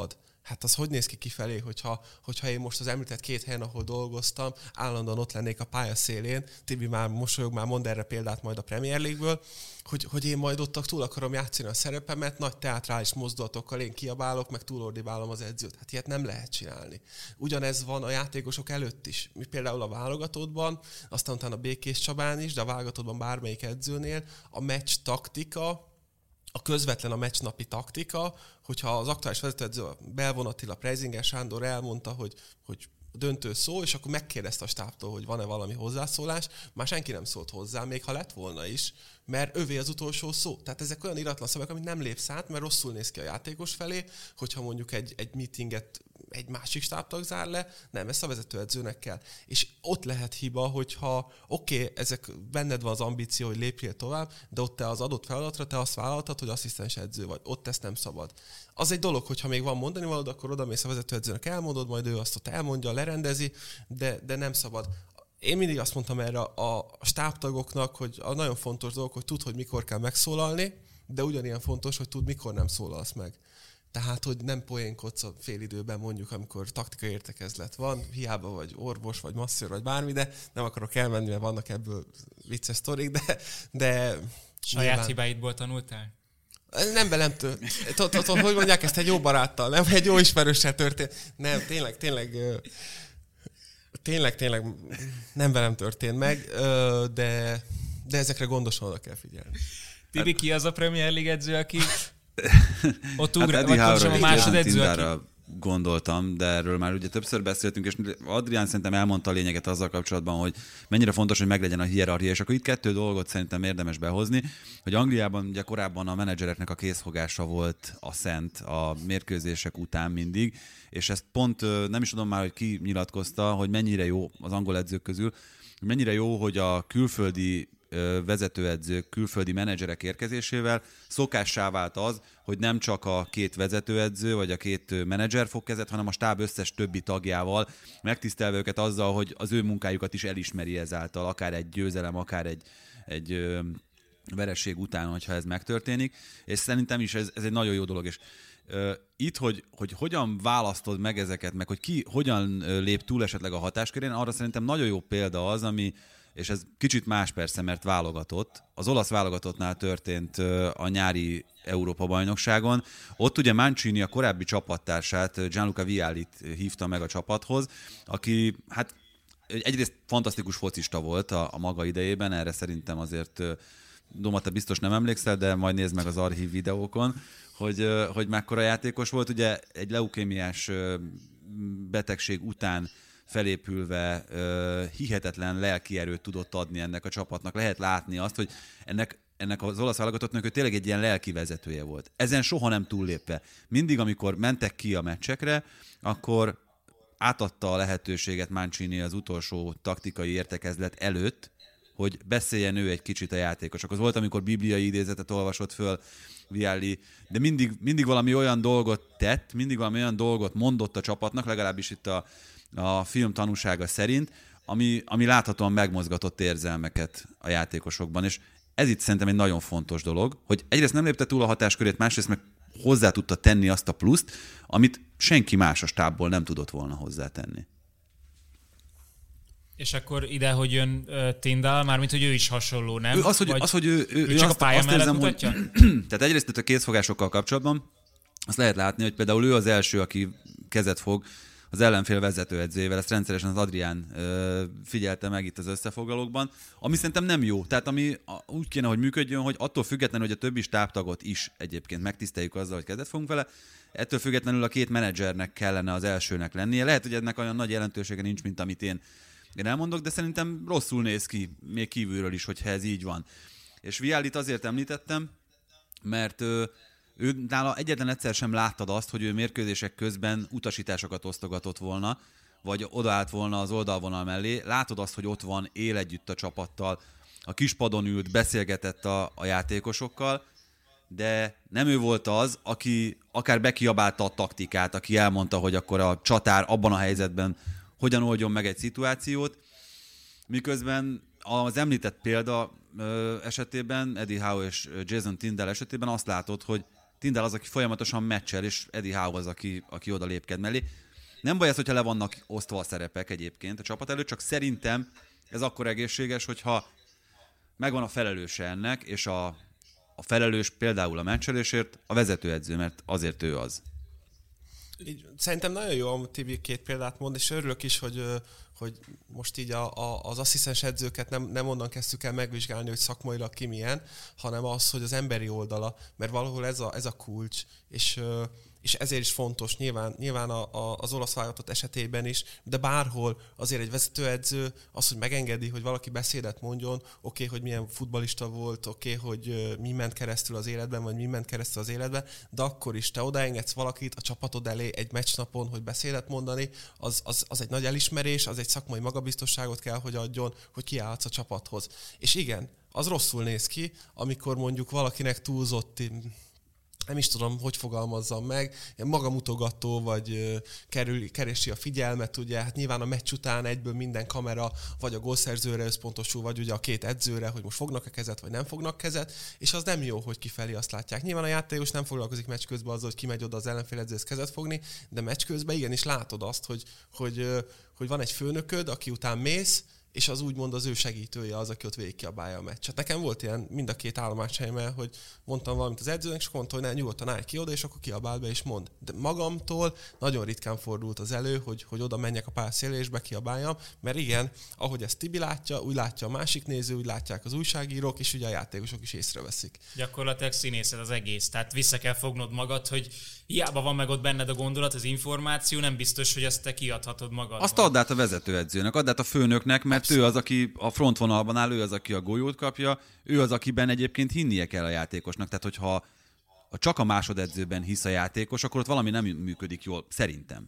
Hát az hogy néz ki kifelé, hogyha én most az említett 2 helyen, ahol dolgoztam, állandóan ott lennék a pálya szélén, Tibi már mosolyog, már mond erre példát majd a Premier League-ből, hogy én majd ott túl akarom játszani a szerepemet, nagy teátrális mozdulatokkal én kiabálok, meg túlordibálom az edzőt. Hát ilyet nem lehet csinálni. Ugyanez van a játékosok előtt is. Mi például a válogatottban, aztán utána a Békés Csabán is, de a válogatottban bármelyik edzőnél a meccs taktika, a közvetlen a meccsnapi taktika, hogyha az aktuális vezetőedző Belvon Attila, Preisinger Sándor elmondta, hogy döntő szó, és akkor megkérdezte a stábtól, hogy van-e valami hozzászólás, már senki nem szólt hozzá, még ha lett volna is, mert övé az utolsó szó. Tehát ezek olyan iratlan szavak, amit nem lépsz át, mert rosszul néz ki a játékos felé, hogyha mondjuk egy meetinget egy másik stábtag zár le, nem, ezt a vezetőedzőnek kell. És ott lehet hiba, hogyha ezek benned van az ambíció, hogy lépjél tovább, de ott te az adott feladatra te azt vállaltad, hogy asszisztens edző vagy. Ott ezt nem szabad. Az egy dolog, hogyha még van mondani valód, akkor odamész a vezetőedzőnek, elmondod, majd ő azt ott elmondja, lerendezi, de nem szabad. Én mindig azt mondtam erre a stábtagoknak, hogy a nagyon fontos dolog, hogy tudd, hogy mikor kell megszólalni, de ugyanilyen fontos, hogy tudd, mikor nem szólalsz meg. Tehát, hogy nem poénkodsz a félidőben mondjuk, amikor taktikai értekezlet van, hiába vagy orvos, vagy masszőr, vagy bármi, de nem akarok elmenni, mert vannak ebből vicces sztorik, de saját nyilván... hibáidból tanultál? Nem velem hogy mondják ezt, egy jó baráttal, nem, egy jó ismerőssel történt. Nem, tényleg nem velem történt meg, de ezekre gondosan oda kell figyelni. Tibi, ki az a Premier League edző, aki ott hát vagy pontosan a másodedző, aki... gondoltam, de erről már ugye többször beszéltünk, és Adrián szerintem elmondta a lényeget azzal kapcsolatban, hogy mennyire fontos, hogy meglegyen a hierarchia, és akkor itt 2 dolgot szerintem érdemes behozni, hogy Angliában ugye korábban a menedzsereknek a készfogása volt a szent a mérkőzések után mindig, és ezt pont nem is tudom már, hogy ki nyilatkozta, hogy mennyire jó az angol edzők közül, mennyire jó, hogy a külföldi vezetőedzők, külföldi menedzserek érkezésével szokássá vált az, hogy nem csak a 2 vezetőedző vagy a 2 menedzser fog kezet, hanem a stáb összes többi tagjával, megtisztelve őket azzal, hogy az ő munkájukat is elismeri ezáltal, akár egy győzelem, akár egy vereség után, hogyha ez megtörténik. És szerintem is ez egy nagyon jó dolog. És itt, hogy hogyan választod meg ezeket, meg hogy ki hogyan lép túl esetleg a hatáskörén, arra szerintem nagyon jó példa az, ami, és ez kicsit más persze, mert válogatott. Az olasz válogatottnál történt a nyári Európa-bajnokságon. Ott ugye Mancini a korábbi csapattársát, Gianluca Viallit hívta meg a csapathoz, aki hát egyrészt fantasztikus focista volt a maga idejében, erre szerintem azért Doma, te biztos nem emlékszel, de majd nézd meg az archív videókon, hogy mekkora játékos volt. Ugye egy leukémiás betegség után felépülve hihetetlen lelkierőt tudott adni ennek a csapatnak. Lehet látni azt, hogy ennek az olasz válogatottnak ő tényleg egy ilyen lelki vezetője volt. Ezen soha nem túllépve. Mindig, amikor mentek ki a meccsekre, akkor átadta a lehetőséget Mancini az utolsó taktikai értekezlet előtt, hogy beszéljen ő egy kicsit a játékosokhoz. Volt, amikor bibliai idézetet olvasott föl Vialli, de mindig valami olyan dolgot tett, mindig valami olyan dolgot mondott a csapatnak, legalábbis itt a film tanúsága szerint, ami láthatóan megmozgatott érzelmeket a játékosokban. És ez itt szerintem egy nagyon fontos dolog, hogy egyrészt nem lépte túl a hatáskörét, másrészt meg hozzá tudta tenni azt a pluszt, amit senki más a stábból nem tudott volna hozzátenni. És akkor ide, hogy jön Tindall, mármint, hogy ő is hasonló, nem? Ő csak a pálya mellett mutatja? Tehát egyrészt itt a kézfogásokkal kapcsolatban azt lehet látni, hogy például ő az első, aki kezet fog az ellenfél vezetőedzőjével, ezt rendszeresen az Adrián figyelte meg itt az összefoglalókban, ami szerintem nem jó. Tehát ami úgy kéne, hogy működjön, hogy attól függetlenül, hogy a többi stábtagot is egyébként megtiszteljük azzal, hogy kezet fogunk vele, ettől függetlenül a 2 menedzsernek kellene az elsőnek lennie. Lehet, hogy ennek olyan nagy jelentősége nincs, mint amit én elmondok, de szerintem rosszul néz ki, még kívülről is, hogyha ez így van. És Viallit azért említettem, mert ő nála egyetlen egyszer sem láttad azt, hogy ő mérkőzések közben utasításokat osztogatott volna, vagy odaállt volna az oldalvonal mellé. Látod azt, hogy ott van, él együtt a csapattal, a kispadon ült, beszélgetett a játékosokkal, de nem ő volt az, aki akár bekiabálta a taktikát, aki elmondta, hogy akkor a csatár abban a helyzetben hogyan oldjon meg egy szituációt, miközben az említett példa esetében, Eddie Howe és Jason Tindall esetében azt látod, hogy Tindall az, aki folyamatosan meccsel, és Eddie Howe az, aki oda lépked mellé. Nem baj az, hogyha le vannak osztva a szerepek egyébként a csapat előtt, csak szerintem ez akkor egészséges, hogyha megvan a felelőse ennek, és a felelős például a meccselésért a vezetőedző, mert azért ő az. Szerintem nagyon jó, amit Tibi két példát mond, és örülök is, hogy most így az asszisztens edzőket nem onnan kezdtük el megvizsgálni, hogy szakmailag ki milyen, hanem az, hogy az emberi oldala, mert valahol ez a kulcs, és ezért is fontos nyilván az olasz válogatott esetében is, de bárhol azért egy vezetőedző az, hogy megengedi, hogy valaki beszédet mondjon, oké, hogy milyen futballista volt, oké, hogy mi ment keresztül az életben, vagy mi ment keresztül az életben, de akkor is te odaengedsz valakit a csapatod elé egy meccsnapon, hogy beszédet mondani, az egy nagy elismerés, az egy szakmai magabiztosságot kell, hogy adjon, hogy kiállhatsz a csapathoz. És igen, az rosszul néz ki, amikor mondjuk valakinek túlzott, nem is tudom, hogy fogalmazzam meg, magamutogató, vagy keresi a figyelmet, ugye, hát nyilván a meccs után egyből minden kamera vagy a gólszerzőre összpontosul, vagy ugye a két edzőre, hogy most fognak-e kezet, vagy nem fognak kezet, és az nem jó, hogy kifelé azt látják. Nyilván a játékos nem foglalkozik meccs közben azzal, hogy kimegy oda az ellenfél edzőhez kezet fogni, de meccs közben igenis látod azt, hogy van egy főnököd, aki után mész, és az úgymond az ő segítője az, aki ott végigkiabálja a meccset. Nekem volt ilyen mind a két állomáshelyemen, hogy mondtam valamit az edzőnek, és mondta, hogy ne, nyugodtan állj ki oda, és akkor kiabál be, és mond. De magamtól nagyon ritkán fordult az elő, hogy oda menjek a pályaszélére, és bekiabáljam, mert igen, ahogy ezt Tibi látja, úgy látja a másik néző, úgy látják az újságírók, és ugye a játékosok is észreveszik. Gyakorlatilag színészed az egész, tehát vissza kell fognod magad, hogy hiába van meg ott benned a gondolat, az információ, nem biztos, hogy ezt te kiadhatod magadban. Azt add át a vezetőedzőnek, add át a főnöknek, mert ő az, aki a frontvonalban áll, ő az, aki a golyót kapja, ő az, akiben egyébként hinnie kell a játékosnak. Tehát, hogyha csak a másodedzőben hisz a játékos, akkor ott valami nem működik jól, szerintem.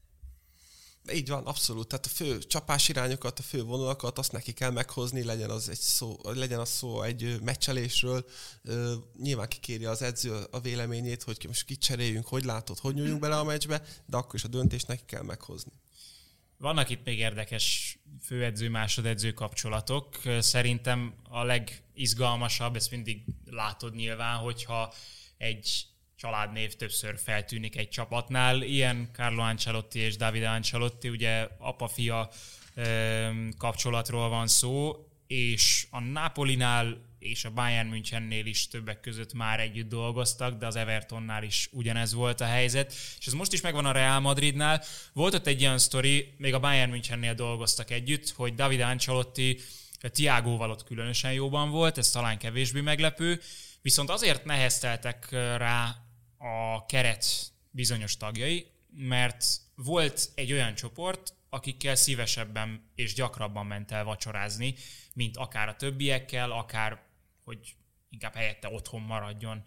Így van, abszolút. Tehát a fő csapás irányokat, a fő vonalakat, azt neki kell meghozni, legyen az szó egy meccselésről. Nyilván kikéri az edző a véleményét, hogy most kit cseréljünk, hogy látod, hogy nyúljunk bele a meccsbe, de akkor is a döntést neki kell meghozni. Vannak itt még érdekes főedző-másodedző kapcsolatok. Szerintem a legizgalmasabb, ezt mindig látod nyilván, hogyha egy családnév többször feltűnik egy csapatnál. Ilyen Carlo Ancelotti és Davide Ancelotti, ugye apa-fia kapcsolatról van szó, és a Napolinál és a Bayern Münchennél is többek között már együtt dolgoztak, de az Evertonnál is ugyanez volt a helyzet, és ez most is megvan a Real Madridnál. Volt ott egy ilyen sztori, még a Bayern Münchennél dolgoztak együtt, hogy Davide Ancelotti Thiagóval ott különösen jóban volt, ez talán kevésbé meglepő, viszont azért nehezteltek rá a keret bizonyos tagjai, mert volt egy olyan csoport, akikkel szívesebben és gyakrabban ment el vacsorázni, mint akár a többiekkel, akár hogy inkább helyette otthon maradjon.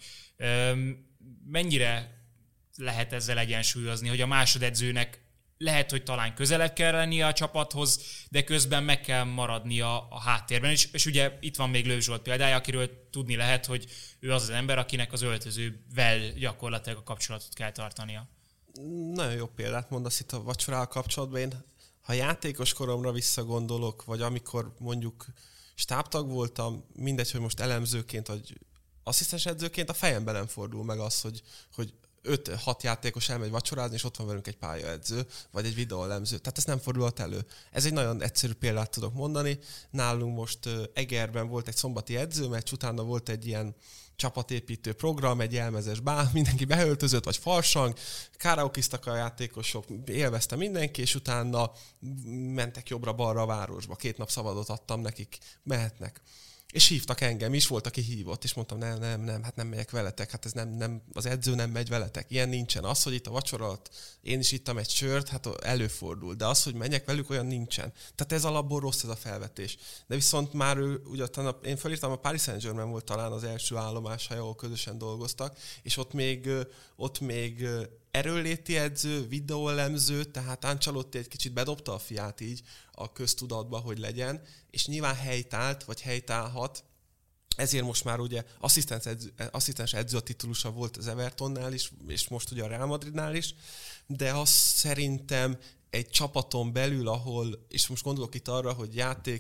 Mennyire lehet ezzel egyensúlyozni, hogy a másodedzőnek lehet, hogy talán közelebb kell lennie a csapathoz, de közben meg kell maradnia a háttérben. És ugye itt van még Löw Zsolt példája, akiről tudni lehet, hogy ő az az ember, akinek az öltözővel gyakorlatilag a kapcsolatot kell tartania. Nagyon jó példát mondasz itt a vacsorával kapcsolatban. Én, ha játékos koromra visszagondolok, vagy amikor mondjuk stábtag voltam, mindegy, hogy most elemzőként, vagy asszisztens edzőként, a fejemben nem fordul meg az, hogy 5-6 játékos elmegy vacsorázni, és ott van velünk egy pályaedző, vagy egy videóelemző. Tehát ez nem fordulhat elő. Ez egy nagyon egyszerű példát tudok mondani. Nálunk most Egerben volt egy szombati edzőmeccs, utána volt egy ilyen csapatépítő program, egy jelmezes bál, mindenki beöltözött, vagy farsang, karaokiztak a játékosok, élvezte mindenki, és utána mentek jobbra-balra a városba. 2 nap szabadot adtam nekik, mehetnek. És hívtak engem is, volt, aki hívott, és mondtam, nem, hát nem megyek veletek, hát ez nem, az edző nem megy veletek. Ilyen nincsen. Az, hogy itt a vacsora alatt én is ittam egy sört, hát előfordul, de az, hogy menjek velük, olyan nincsen. Tehát ez alapból rossz ez a felvetés. De viszont már ő, ugye én felírtam, a Paris Saint-Germain volt talán az első állomáshely, ahol közösen dolgoztak, és ott még erőnléti edző, videóelemző, tehát Ancelotti egy kicsit bedobta a fiát így a köztudatba, hogy legyen, és nyilván helytált, vagy helytálhat, ezért most már ugye asszisztens edző a titulusa volt az Evertonnál is, és most ugye a Real Madridnál is, de azt szerintem egy csapaton belül, ahol, és most gondolok itt arra, hogy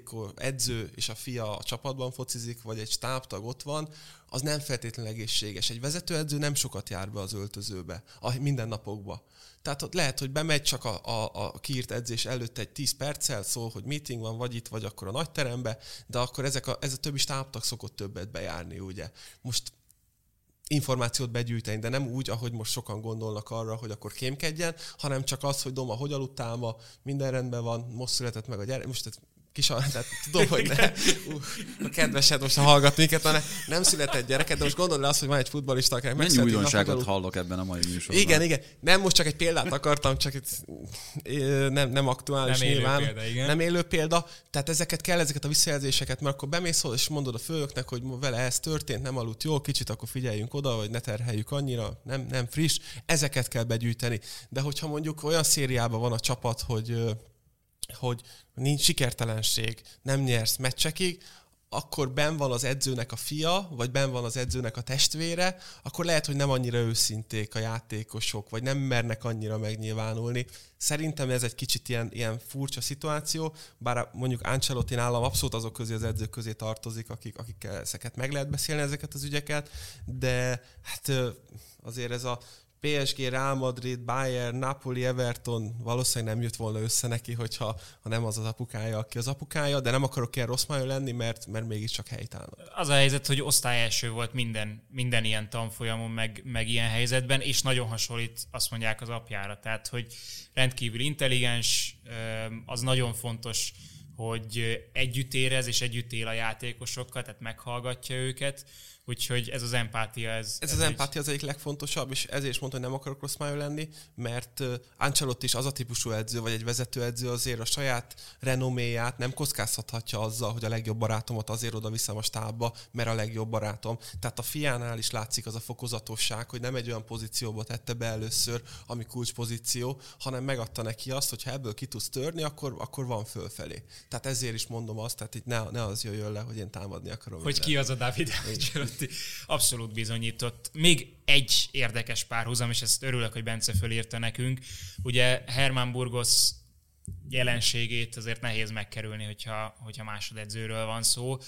edző és a fia a csapatban focizik, vagy egy stábtag ott van, az nem feltétlenül egészséges. Egy vezetőedző nem sokat jár be az öltözőbe, a mindennapokba. Tehát ott lehet, hogy bemegy csak a kiírt edzés előtt egy 10 perccel, szól, hogy meeting van, vagy itt, vagy akkor a nagyterembe, de akkor ez a többi stábtag szokott többet bejárni, ugye. Most információt begyűjteni, de nem úgy, ahogy most sokan gondolnak arra, hogy akkor kémkedjen, hanem csak az, hogy Doma, hogy aludtál ma, minden rendben van, most született meg a gyerek, most tehát tudom, hogy ne. A kedvesed most hallgat minket, mert nem született gyereket, de most gondold le azt, hogy van egy futballista, akinek mennyi újdonságot hallok ebben a mai műsorban. Igen. Nem, most csak egy példát akartam, csak itt nem aktuális nem nyilván. Élő példa, nem élő példa. Tehát ezeket a visszajelzéseket, mert akkor bemész és mondod a főnöknek, hogy vele ez történt, nem aludt jól, kicsit akkor figyeljünk oda, hogy ne terheljük annyira, nem friss. Ezeket kell begyűjteni. De hogyha mondjuk olyan szériában van a csapat, hogy nincs sikertelenség, nem nyersz meccsekig, akkor benn van az edzőnek a fia, vagy benn van az edzőnek a testvére, akkor lehet, hogy nem annyira őszinték a játékosok, vagy nem mernek annyira megnyilvánulni. Szerintem ez egy kicsit ilyen furcsa szituáció, bár mondjuk Ancelotti nálam abszolút azok közé, az edzők közé tartozik, akikkel ezeket meg lehet beszélni, ezeket az ügyeket, de hát azért ez a PSG, Real Madrid, Bayern, Napoli, Everton valószínűleg nem jött volna össze neki, ha nem az apukája, aki az apukája, de nem akarok ilyen rossz majom lenni, mert mégiscsak helytállnak. Az a helyzet, hogy osztályelső volt minden ilyen tanfolyamon, meg ilyen helyzetben, és nagyon hasonlít, azt mondják, az apjára. Tehát, hogy rendkívül intelligens, az nagyon fontos, hogy együtt érez és együtt él a játékosokkal, tehát meghallgatja őket. Úgyhogy ez az empátia. Ez az empátia az egyik legfontosabb, és ezért is mondta, hogy nem akarok rossz májú lenni, mert Ancelotti is az a típusú edző, vagy egy vezetőedző azért a saját renoméját nem kockáztathatja azzal, hogy a legjobb barátomat azért oda viszem a stábba, mert a legjobb barátom. Tehát a fiánál is látszik az a fokozatosság, hogy nem egy olyan pozícióba tette be először, ami kulcspozíció, hanem megadta neki azt, hogy ha ebből ki tudsz törni, akkor van fölfelé. Tehát ezért is mondom azt, tehát itt ne az jöjjön le, hogy én támadni akarom. Hogy ki az a David Ancelotti. Abszolút bizonyított. Még egy érdekes párhuzam, és ezt örülök, hogy Bence fölírta nekünk. Ugye Herman Burgos jelenségét azért nehéz megkerülni, hogyha másodedzőről van szó.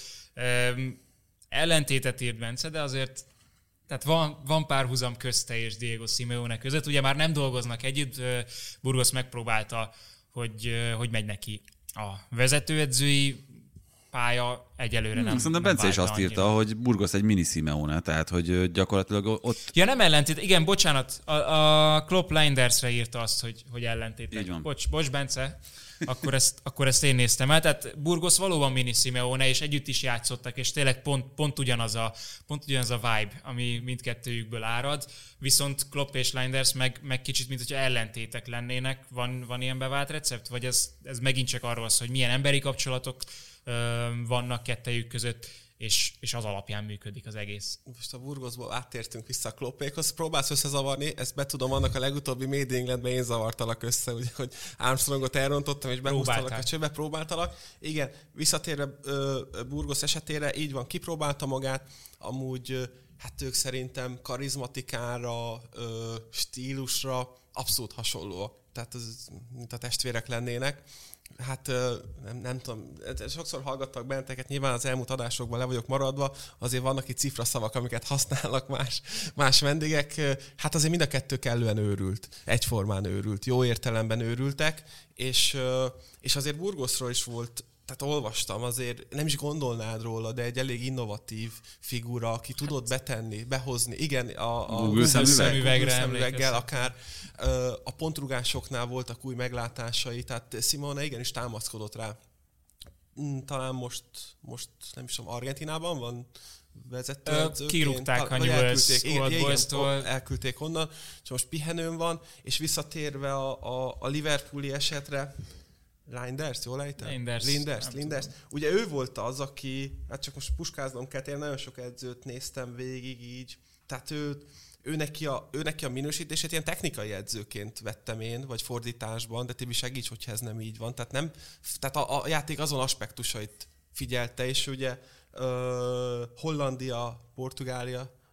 Ellentétet írt Bence, de azért tehát van párhuzam közte és Diego Simeone között. Ugye már nem dolgoznak együtt, Burgos megpróbálta, hogy megy neki a vezetőedzői pálya, egyelőre nem. Szerintem Bence is azt írta, hogy Burgos egy mini Simeone, tehát hogy gyakorlatilag ott... Ja, nem ellentét. Igen, bocsánat, a Klopp Lindersre írta azt, hogy ellentétek. Bocs, Bence, akkor ezt én néztem el. Tehát Burgos valóban mini Simeone, és együtt is játszottak, és tényleg pont ugyanaz a vibe, ami mindkettőjükből árad. Viszont Klopp és Linders meg kicsit, mint hogyha ellentétek lennének. Van ilyen bevált recept? Vagy ez megint csak arról szól, hogy milyen emberi kapcsolatok vannak kettejük között, és az alapján működik az egész. Most a Burgosból áttértünk vissza a Kloppékhoz. Próbálsz összezavarni, ezt betudom, annak a legutóbbi Made in Englandben én zavartalak össze, ugye, hogy Armstrongot elrontottam, és behúztalak a csőbe, próbáltalak. Igen, visszatérve Burgos esetére, így van, kipróbálta magát, amúgy hát ők szerintem karizmatikára, stílusra abszolút hasonlóak. Tehát ez, mint a testvérek lennének. Hát nem tudom, sokszor hallgattak benneteket, nyilván az elmúlt adásokban le vagyok maradva, azért vannak itt cifraszavak, amiket használnak más vendégek. Hát azért mind a kettő kellően őrült, egyformán őrült, jó értelemben őrültek, és azért Burgosról is volt, tehát olvastam, azért nem is gondolnád róla, de egy elég innovatív figura, aki tudott betenni, behozni. Igen, a Google szemüveggel akár a pontrugásoknál voltak új meglátásai, tehát Simeone igenis támaszkodott rá. Talán most nem is tudom, Argentinában van vezető. Kirúgták a Old Boys-tól. Elküldték onnan, és most pihenőn van, és visszatérve a Liverpooli esetre, Linders, jól ejtem? Linders. Ugye ő volt az, aki, hát csak most puskáznom kell, én nagyon sok edzőt néztem végig így, tehát ő neki a minősítését ilyen technikai edzőként vettem én, vagy fordításban, de Tibi segíts, hogyha ez nem így van. Tehát a játék azon aspektusait figyelte, és ugye Hollandia, Portugália,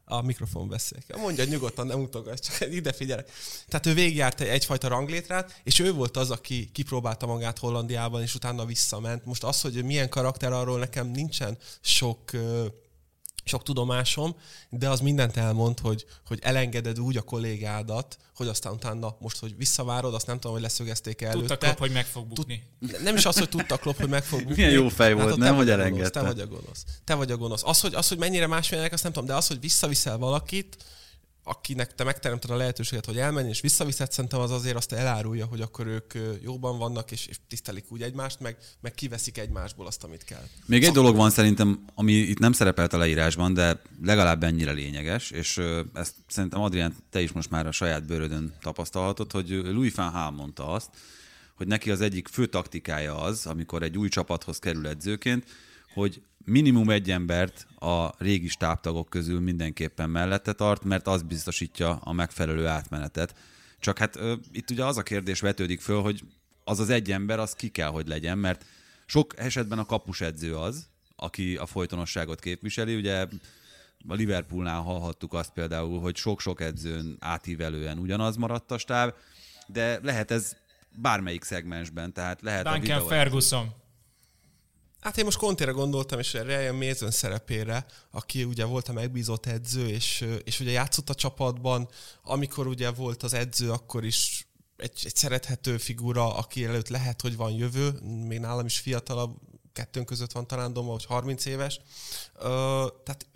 A mikrofon beszél. Mondja nyugodtan, nem utogass, csak ide figyelek. Tehát ő végigjárt egyfajta ranglétrát, és ő volt az, aki kipróbálta magát Hollandiában, és utána visszament. Most az, hogy milyen karakter, arról nekem nincsen sok tudomásom, de az mindent elmond, hogy elengeded úgy a kollégádat, hogy aztán utána most, hogy visszavárod, azt nem tudom, hogy leszögezték előtte. Tudta Klopp, hogy meg fog bukni. Nem is az, hogy tudta Klopp, hogy meg fog bukni. Milyen jó fej volt, nem, hogy elengedte. Te vagy a gonosz. Az, hogy mennyire másmilyenek, azt nem tudom, de az, hogy visszaviszel valakit, akinek te megteremted a lehetőséget, hogy elmenjen, és visszaviszed, szerintem az azért azt elárulja, hogy akkor ők jóban vannak, és tisztelik úgy egymást, meg kiveszik egymásból azt, amit kell. Még egy dolog van szerintem, ami itt nem szerepelt a leírásban, de legalább ennyire lényeges, és ezt szerintem Adrián, te is most már a saját bőrödön tapasztalhatod, hogy Louis van Gaal mondta azt, hogy neki az egyik fő taktikája az, amikor egy új csapathoz kerül edzőként, hogy minimum egy embert a régi stábtagok közül mindenképpen mellette tart, mert az biztosítja a megfelelő átmenetet. Csak hát itt ugye az a kérdés vetődik föl, hogy az az egy ember, az ki kell, hogy legyen, mert sok esetben a kapusedző az, aki a folytonosságot képviseli. Ugye a Liverpoolnál hallhattuk azt például, hogy sok-sok edzőn átívelően ugyanaz maradt a stáb, de lehet ez bármelyik szegmensben, tehát lehet Duncan Ferguson. Hát én most Conte-re gondoltam, és Ryan Mason szerepére, aki ugye volt a megbízott edző, és ugye játszott a csapatban, amikor ugye volt az edző, akkor is egy szerethető figura, aki előtt lehet, hogy van jövő, még nálam is fiatalabb, kettőnk között van talán Doma, hogy 30 éves. Tehát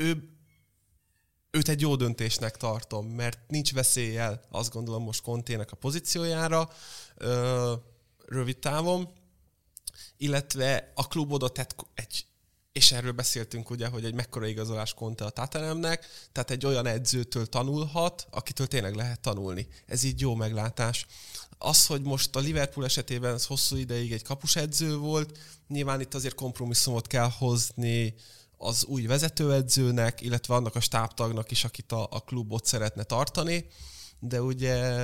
őt egy jó döntésnek tartom, mert nincs veszéllyel, azt gondolom most Contének a pozíciójára rövid távon, illetve a klub oda tett és erről beszéltünk ugye, hogy egy mekkora igazolás Conte a Tottenhamnek, tehát egy olyan edzőtől tanulhat, akitől tényleg lehet tanulni. Ez így jó meglátás. Az, hogy most a Liverpool esetében ez hosszú ideig egy kapusedző volt, nyilván itt azért kompromisszumot kell hozni az új vezetőedzőnek, illetve annak a stábtagnak is, akit a klub ott szeretne tartani, de ugye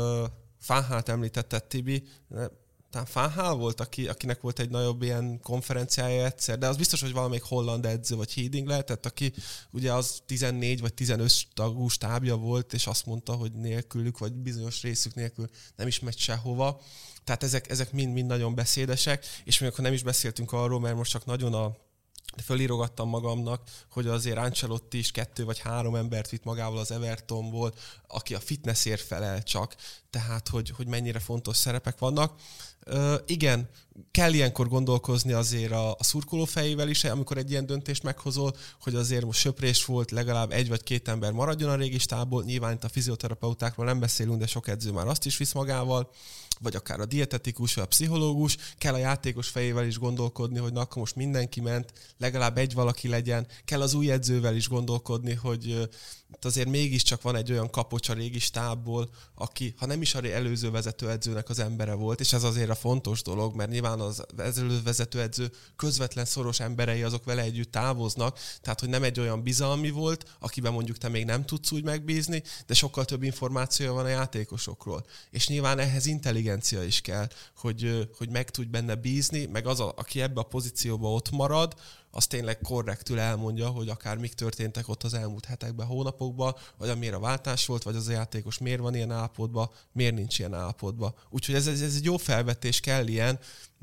Van Gaalt említetted, Tibi, talán Van Gaal volt, akinek volt egy nagyobb ilyen konferenciája egyszer, de az biztos, hogy valamelyik holland edző vagy Hiddink lehetett, aki ugye az 14 vagy 15 tagú stábja volt, és azt mondta, hogy nélkülük, vagy bizonyos részük nélkül nem is megy sehova. Tehát ezek mind nagyon beszédesek, és még akkor nem is beszéltünk arról, mert most csak nagyon fölírogattam magamnak, hogy azért Ancelotti is 2 vagy 3 embert vitt magával az Evertonból, aki a fitnessért felel csak, tehát hogy mennyire fontos szerepek vannak. Igen, kell ilyenkor gondolkozni azért a szurkoló fejével is, amikor egy ilyen döntést meghozol, hogy azért most söprés volt, legalább 1 vagy 2 ember maradjon a régi stábból, nyilván itt a fizioterapeutákról nem beszélünk, de sok edző már azt is visz magával, vagy akár a dietetikus, vagy a pszichológus, kell a játékos fejével is gondolkodni, hogy na, akkor most mindenki ment, legalább egy valaki legyen, kell az új edzővel is gondolkodni, hogy azért mégiscsak van egy olyan kapocs a régi stábból, aki, ha nem is az előző vezetőedzőnek az embere volt, és ez azért a fontos dolog, mert nyilván az előző vezetőedző közvetlen szoros emberei azok vele együtt távoznak, tehát hogy nem egy olyan bizalmi volt, akiben mondjuk te még nem tudsz úgy megbízni, de sokkal több információja van a játékosokról. És nyilván ehhez intelligencia is kell, hogy meg tudj benne bízni, meg az, aki ebbe a pozícióba ott marad, az tényleg korrektül elmondja, hogy akár mik történtek ott az elmúlt hetekben, hónapokban, vagy amire a váltás volt, vagy az a játékos miért van ilyen állapotban, miért nincs ilyen állapotban. Úgyhogy ez egy jó felvetés, kell ilyen.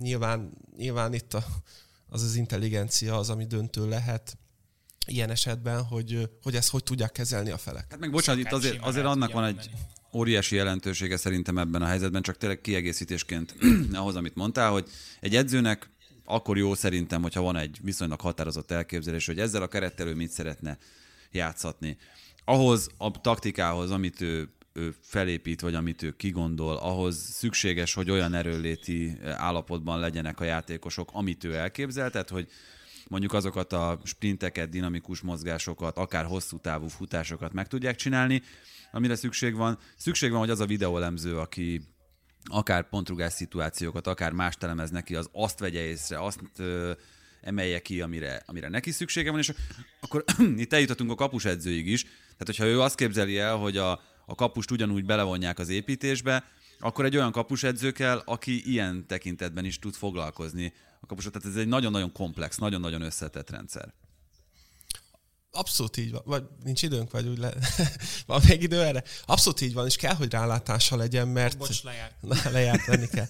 Nyilván itt az intelligencia az, ami döntő lehet ilyen esetben, hogy ezt hogy tudják kezelni a felek. Hát meg bocsánat, itt azért annak van egy óriási jelentősége szerintem ebben a helyzetben, csak tényleg kiegészítésként ahhoz, amit mondtál, hogy egy edzőnek akkor jó szerintem, hogyha van egy viszonylag határozott elképzelés, hogy ezzel a kerettel ő mit szeretne játszatni. Ahhoz a taktikához, amit ő felépít, vagy amit ő kigondol, ahhoz szükséges, hogy olyan erőnléti állapotban legyenek a játékosok, amit ő elképzel, tehát hogy mondjuk azokat a sprinteket, dinamikus mozgásokat, akár hosszú távú futásokat meg tudják csinálni, amire szükség van. Szükség van, hogy az a videóelemző, aki akár pontrugás szituációkat, akár mást elemez neki, az azt vegye észre, azt emelje ki, amire neki szüksége van, és akkor itt eljutottunk a kapusedzőig is, tehát hogyha ő azt képzeli el, hogy a kapust ugyanúgy belevonják az építésbe, akkor egy olyan kapusedző kell, aki ilyen tekintetben is tud foglalkozni a kapusot. Tehát ez egy nagyon-nagyon komplex, nagyon-nagyon összetett rendszer. Abszolút így van. Vagy nincs időnk, vagy úgy van még idő erre? Abszolút így van, és kell, hogy rálátása legyen, mert... Bocs, lejárt. Lejárt, lenni kell.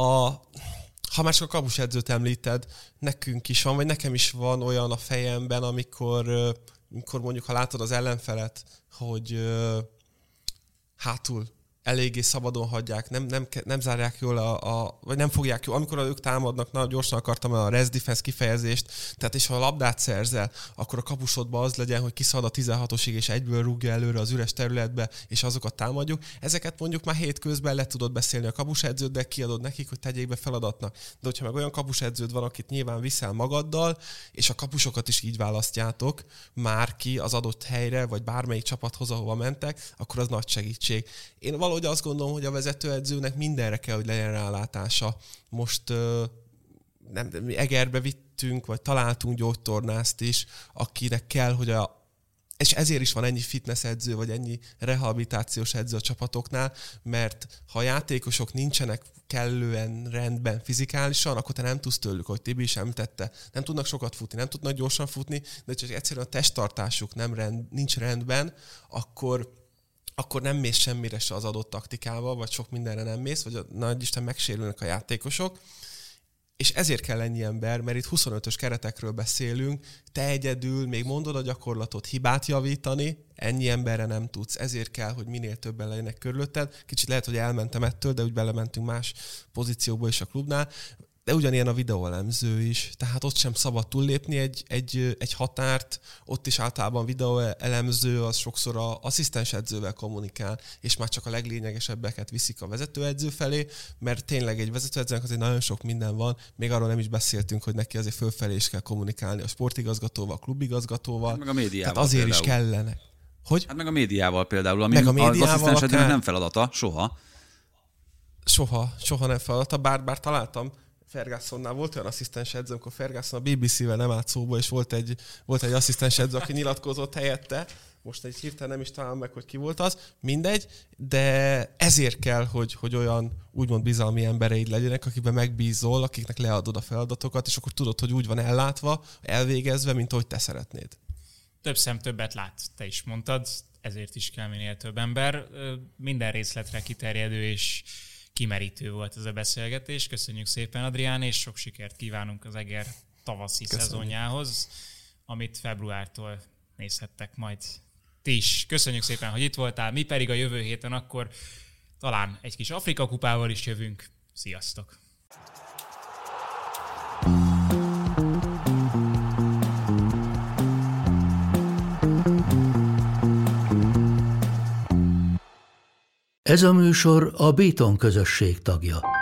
Ha már csak a kapusedzőt említed, nekünk is van, vagy nekem is van olyan a fejemben, amikor mondjuk, ha látod az ellenfelet, hogy hátul eléggé szabadon hagyják, nem zárják jól vagy nem fogják jól. Amikor ők támadnak, nagyon gyorsan akartam a rest defense kifejezést, tehát és ha a labdát szerzel, akkor a kapusodban az legyen, hogy kiszalad a 16-osig, és egyből rúgja előre az üres területbe, és azokat támadjuk. Ezeket mondjuk már hétközben le tudod beszélni a kapusedződ, de kiadod nekik, hogy tegyék be feladatnak. De hogyha meg olyan kapusedződ van, akit nyilván viszel magaddal, és a kapusokat is így választjátok már ki az adott helyre, vagy bármelyik csapathoz, ahova mentek, akkor az nagy segítség. Én valahogy azt gondolom, hogy a vezetőedzőnek mindenre kell, hogy legyen rálátása. Most mi Egerbe vittünk, vagy találtunk gyógytornást is, akinek kell, hogy és ezért is van ennyi fitness edző, vagy ennyi rehabilitációs edző a csapatoknál, mert ha a játékosok nincsenek kellően rendben fizikálisan, akkor te nem tudsz tőlük, hogy Tibi is említette. Nem tudnak sokat futni, nem tudnak gyorsan futni, de csak egyszerűen a testtartásuk nincs rendben, akkor nem mész semmire se az adott taktikával, vagy sok mindenre nem mész, vagy nagy Isten megsérülnek a játékosok. És ezért kell ennyi ember, mert itt 25-ös keretekről beszélünk, te egyedül még mondod a gyakorlatot, hibát javítani, ennyi emberre nem tudsz. Ezért kell, hogy minél többen legyenek körülötted. Kicsit lehet, hogy elmentem ettől, de úgy belementünk más pozícióba is a klubnál. De ugyanilyen a videóelemző is, tehát ott sem szabad túllépni egy határt, ott is általában videóelemző az sokszor az asszisztens edzővel kommunikál, és már csak a leglényegesebbeket viszik a vezetőedző felé, mert tényleg egy vezetőedzőnek azért nagyon sok minden van, még arról nem is beszéltünk, hogy neki azért fölfelé is kell kommunikálni a sportigazgatóval, a klubigazgatóval, meg a médiával, tehát azért például is kellene. Hogy? Hát meg a médiával például, ami meg a az asszisztens edzőnek nem feladata, soha. Soha nem feladata, bár találtam, Fergusonnál volt olyan asszisztens edző, amikor Ferguson a BBC-vel nem állt szóba, és volt egy asszisztens edző, aki nyilatkozott helyette. Most egy hirtelen nem is találom meg, hogy ki volt az. Mindegy, de ezért kell, hogy olyan úgymond bizalmi embereid legyenek, akikben megbízol, akiknek leadod a feladatokat, és akkor tudod, hogy úgy van ellátva, elvégezve, mint ahogy te szeretnéd. Több szem többet lát, te is mondtad, ezért is kell minél több ember. Minden részletre kiterjedő és kimerítő volt ez a beszélgetés. Köszönjük szépen, Adrián, és sok sikert kívánunk az Eger tavaszi szezonjához, amit februártól nézhettek majd ti is. Köszönjük szépen, hogy itt voltál, mi pedig a jövő héten akkor talán egy kis Afrika kupával is jövünk. Sziasztok! Ez a műsor a Béton közösség tagja.